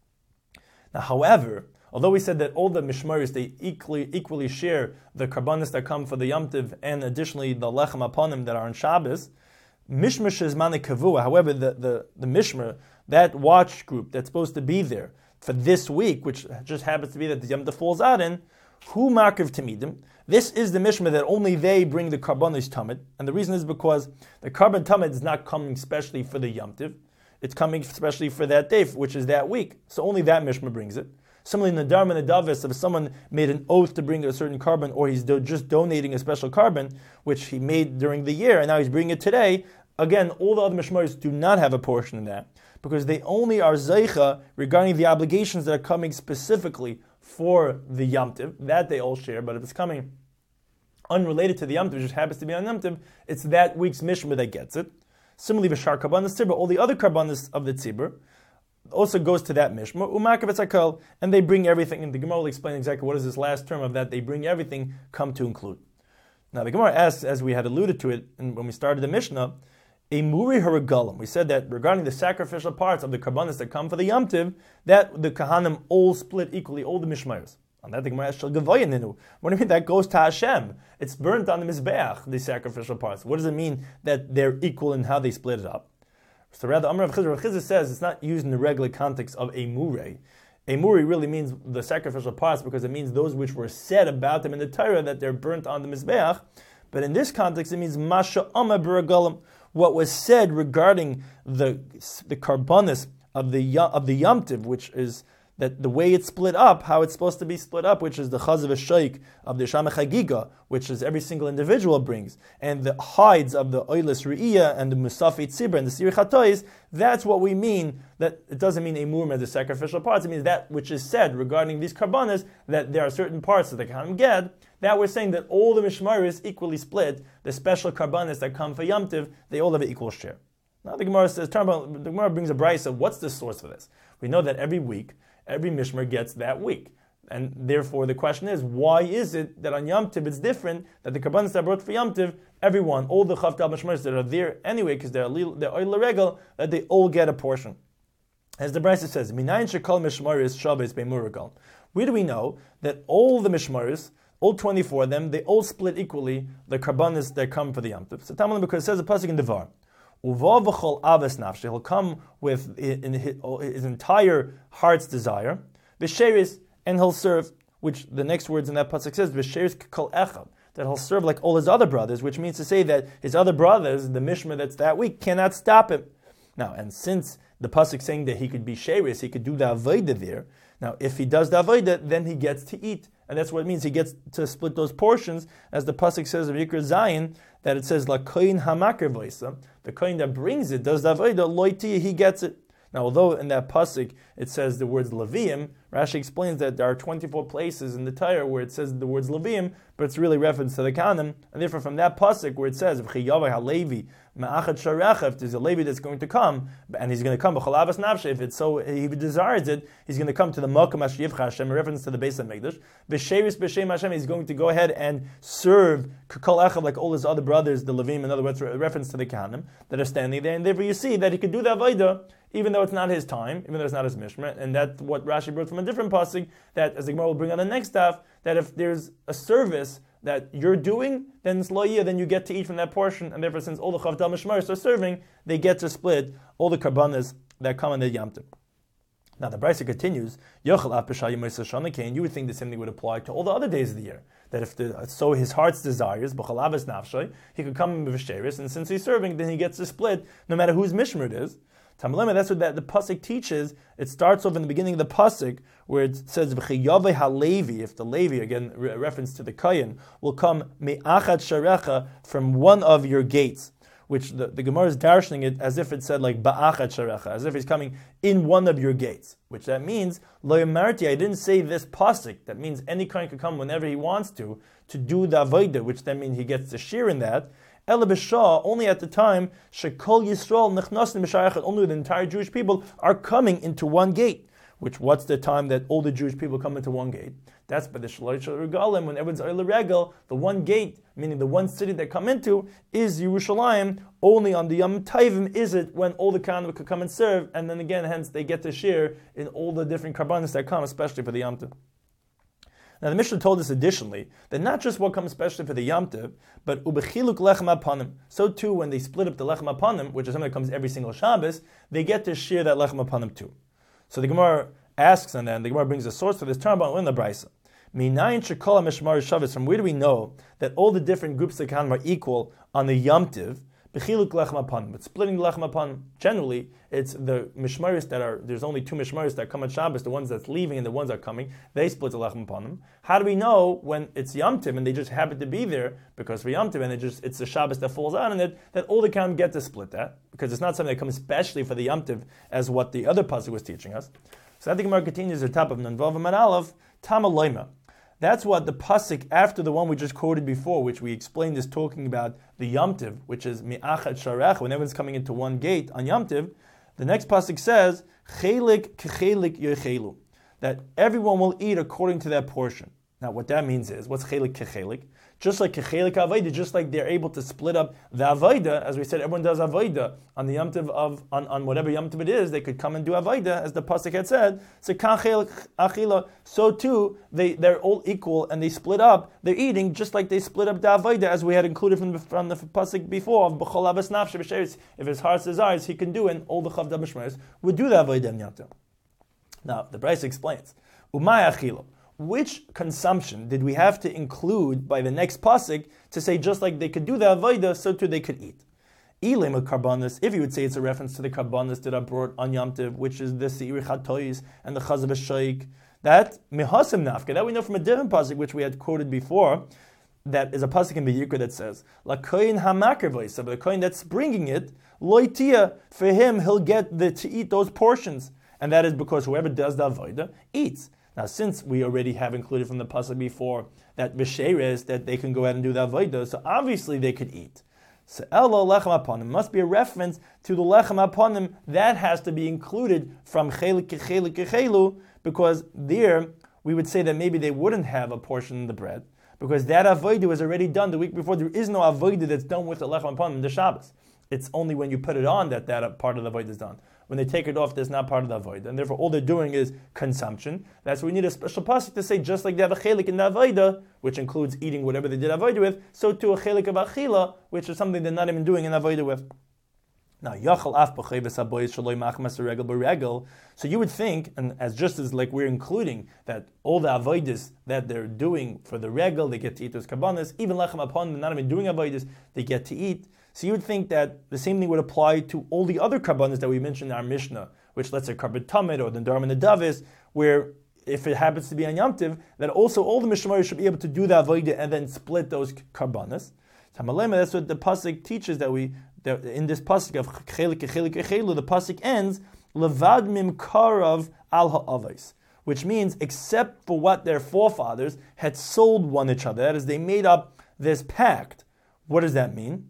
Now, however, although we said that all the mishmaris, they equally share the karbanis that come for the Yom Tov, and additionally the lechem aponim that are on Shabbos, mishmar shezmane kavua, however, the mishmar, that watch group that's supposed to be there for this week, which just happens to be that the Yom Tov falls out in, hu markiv tamidim. This is the mishmar that only they bring the karbanis tamid, and the reason is because the karban tamid is not coming specially for the Yom Tov, it's coming especially for that day, which is that week. So only that mishmar brings it. Similarly, in the Dharma and the Davis, if someone made an oath to bring a certain carbon, or he's just donating a special carbon, which he made during the year, and now he's bringing it today, again, all the other mishmaris do not have a portion in that, because they only are zeicha regarding the obligations that are coming specifically for the Yom Tov. That they all share, but if it's coming unrelated to the Yom Tov, which just happens to be on Yom Tov, it's that week's mishmar that gets it. Similarly, v'shar karbanos tzibur, all the other karbanos of the tzibur also goes to that mishmar, umakav etzakol, and they bring everything. And the Gemara will explain exactly what is this last term of that. They bring everything, come to include. Now the Gemara asks, as we had alluded to it when we started the Mishnah, a muri haragalim. We said that regarding the sacrificial parts of the karbanos that come for the Yom Tov, that the kahanim all split equally, all the mishmaros. On that the Gemara asks, what do you mean that goes to Hashem? It's burnt on the mizbeach, the sacrificial parts. What does it mean that they're equal in how they split it up? So rather, Amar Rav Chizr says it's not used in the regular context of a murei. A murei really means the sacrificial parts because it means those which were said about them in the Torah that they're burnt on the mizbeach. But in this context, it means masha amar b'regalim. What was said regarding the karbanis of the Yom Tov, which is that the way it's split up, how it's supposed to be split up, which is the chazav v'shaik of the Shama Chagiga, which is every single individual brings, and the hides of the Oilis Ru'iyah and the Musafei Tzibur and the Siri Chatois, that's what we mean. That it doesn't mean emurim as the sacrificial parts, it means that which is said regarding these karbanas, that there are certain parts that they can't get, that we're saying that all the mishmaris equally split, the special karbanas that come for Yom Tov, they all have an equal share. Now the Gemara says, the Gemara brings a brayso. What's the source for this? We know that every week, every mishmar gets that week. And therefore the question is, why is it that on Yom Tov it's different, that the karbanos that brought for Yom Tov, everyone, all the chavtal mishmaris that are there anyway, because they're oil regel, that they all get a portion. As the brayso says, Minayin shekol mishmaris shabbos beimuragal. Where do we know that all the mishmaris, all 24 of them, they all split equally the karbanos that come for the Yom Tov? So Talmud, because it says a pasuk in Devar, Uvav v'chol avas nafshi, he'll come with his entire heart's desire, v'sheris, and he'll serve, which the next words in that pasuk says, v'sheris k'kol echad, that he'll serve like all his other brothers, which means to say that his other brothers, the mishmar that's that week, cannot stop him. Now, and since the pasuk saying that he could be sheris, he could do the avodah there, now if he does the avodah, then he gets to eat. And that's what it means. He gets to split those portions, as the pasuk says of Yikra Zion, that it says, La koyin hamakar voisa, the koyin that brings it, does the avodah, loiti, he gets it. Now, although in that pasuk it says the words Leviim, Rashi explains that there are 24 places in the Torah where it says the words Leviim, but it's really reference to the Kahanim, and therefore from that pasuk where it says V'chiyavai halevi ma'achad sharecha, if there's a Levi that's going to come, and he's going to come b'chalavas nafshe, if it's so he desires it, he's going to come to the Makom Hashiyivcha Hashem, a reference to the Beis HaMikdash. V'shevis b'shem Hashem, he's going to go ahead and serve k'kol echad like all his other brothers, the Leviim, in other words, a reference to the Kahanim that are standing there, and therefore you see that he could do the avodah even though it's not his time, even though it's not his mishmar, and that's what Rashi brought from a different pasuk, that as the Gemara will bring on the next daf, that if there's a service that you're doing, then it's lo'iyah, then you get to eat from that portion, and therefore since all the chavdal mishmaris are serving, they get to split all the karbanas that come on the Yom Tov. Now the brayso continues, Yochel af b'shayim Moshe Shana, and you would think the same thing would apply to all the other days of the year, that if so his heart's desires, b'chalavas nafshay, he could come in b'v'sheris, and since he's serving, then he gets to split, no matter whose mishmar it is. That's what the pasuk teaches. It starts off in the beginning of the pasuk where it says "V'chiyavei halevi." If the Levi, again a reference to the Kohen, will come me'achad sharecha, from one of your gates, which the Gemara is darshaning it as if it said like ba'achad sharecha, as if he's coming in one of your gates. Which that means lo yamarti. I didn't say this pasuk. That means any Kohen could come whenever he wants to do the avodah, which then means he gets to share in that. Ela b'shah, only at the time Shekol Yisrael nechnasin b'shayachet, only the entire Jewish people are coming into one gate, what's the time that all the Jewish people come into one gate? That's by the Shalosh Regalim, when everyone's Oile Regel, the one gate, meaning the one city they come into, is Yerushalayim. Only on the Yom Tovim is it when all the Kohanim could come and serve, and then again, hence they get to share in all the different karbanos that come, especially for the Yom Tov. Now the Mishnah told us additionally that not just what comes especially for the Yom Tov, but ubechiluk lechem apanim. So too, when they split up the lechem apanim, which is something that comes every single Shabbos, they get to share that lechem apanim too. So the Gemara asks, and then the Gemara brings a source for this term in the Brisa. From where do we know that all the different groups of Kohanim are equal on the Yom Tov? Bechiluk lechem apanim. But splitting the lechem apanim, generally, it's the mishmaris that are, there's only two mishmaris that come on Shabbos, the ones that's leaving and the ones that are coming, they split the lechem apanim. How do we know when it's Yom Tov and they just happen to be there, because for Yom Tov and it's the Shabbos that falls out on it, that all the Kohanim get to split that? Because it's not something that comes especially for the Yom Tov, as what the other pasuk was teaching us. So I think Gemara continues at the top of Nunvav and Aleph, Tama Loima. That's what the pasuk after the one we just quoted before, which we explained is talking about the Yom Tov, which is Mi'achat Sharech, when everyone's coming into one gate on Yom Tov. The next pasuk says, Chelik kechelik yechelu, that everyone will eat according to that portion. Now what that means is, what's chelik kechelik? Just like kechelik avodah, just like they're able to split up the avodah, as we said, everyone does avodah on the Yom Tov on whatever Yom Tov it is, they could come and do avodah, as the pasuk had said. So kachelik achila, so too they're all equal and they split up. They're eating just like they split up the avodah, as we had included from the pasuk before of b'chol avas nafshe b'sheretz. If his heart desires, he can do, and all the chavda b'shmeres would do the avodah in Yom Tov. Now the Brisa explains, umay achila. Which consumption did we have to include by the next pasuk to say just like they could do the avodah, so too they could eat? Ilim karbanos, if you would say it's a reference to the karbanos that are brought on Yom Tov, which is the seiri chatois and the chazav shaykh, that mehasim nafka, that we know from a different pasuk which we had quoted before, that is a pasuk in the Yikra that says, la kohen hamakar voisa, but the kohen that's bringing it, loitia, for him he'll get to eat those portions, and that is because whoever does the avodah eats. Now, since we already have included from the pasuk before that b'sheres, that they can go ahead and do the avodah, so obviously they could eat. So elo lechem aponim must be a reference to the lechem aponim that has to be included from chelik kechelu, because there we would say that maybe they wouldn't have a portion in the bread, because that avodah was already done the week before. There is no avodah that's done with the lechem aponim in the Shabbos. It's only when you put it on that part of the avodah is done. When they take it off, there's not part of the avodah, and therefore all they're doing is consumption. That's why we need a special pasuk to say, just like they have a chelik in the avodah, which includes eating whatever they did avodah with, so too a chelik of achila, which is something they're not even doing an avodah with. Now, yachal af b'chayves haboyis shaloi machmas regel b'regel. So you would think, and as just as like we're including that all the avodas that they're doing for the regel, they get to eat those karbanos, even lechem upon them not even doing avodas, they get to eat. So you would think that the same thing would apply to all the other karbanos that we mentioned in our Mishnah, which let's say karbon tamid or the Dharma and the Davis, where if it happens to be on Yom Tov, that also all the Mishmarim should be able to do the avodah and then split those karbanos. That's what the pasuk teaches, that in this pasuk of chelik echelu, the pasuk ends levad mimkarav al ha'avos, which means except for what their forefathers had sold one each other. That is, they made up this pact. What does that mean?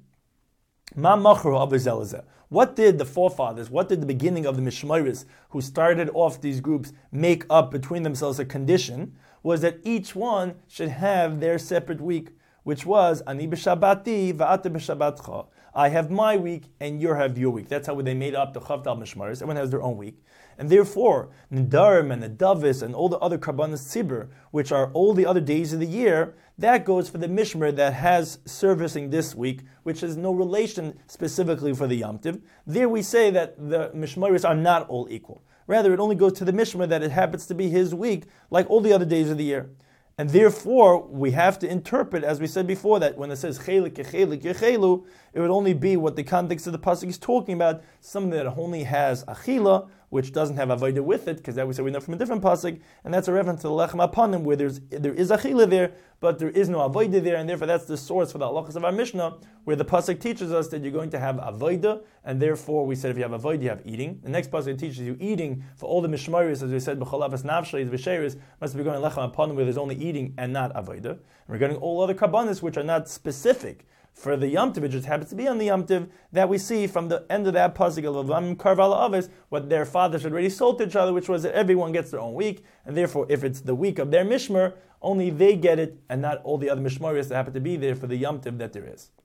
What did the forefathers, what did the beginning of the Mishmaris, who started off these groups, make up between themselves a condition? Was that each one should have their separate week, which was Ani b'Shabbati va'ata b'Shabbatcha. I have my week and you have your week. That's how they made up the Chavdal Mishmaris. Everyone has their own week. And therefore, Nidarim and the Davis and all the other Karbanos Tzibur, which are all the other days of the year, that goes for the Mishmar that has servicing this week, which has no relation specifically for the Yom Tov. There we say that the Mishmaris are not all equal. Rather, it only goes to the Mishmar that it happens to be his week, like all the other days of the year. And therefore, we have to interpret, as we said before, that when it says chelik yechelu, it would only be what the context of the pasuk is talking about, something that only has achila, which doesn't have avodah with it, because that we said we know from a different pasuk, and that's a reference to the lechem apanim, where there is achila there, but there is no avodah there, and therefore that's the source for the halachas of our Mishnah, where the pasuk teaches us that you're going to have avodah, and therefore we said if you have avodah, you have eating. The next pasuk teaches you eating for all the mishmaris, as we said, b'chol avos nafshei v'sheres, must be going lechem apanim, where there's only eating and not avodah. And regarding all other karbanos which are not specific for the Yom Tov, it just happens to be on the Yom Tov, that we see from the end of that pasuk of Avamim Karval Avis, what their fathers had already sold to each other, which was that everyone gets their own week, and therefore if it's the week of their Mishmar, only they get it, and not all the other Mishmaris that happen to be there for the Yom Tov that there is.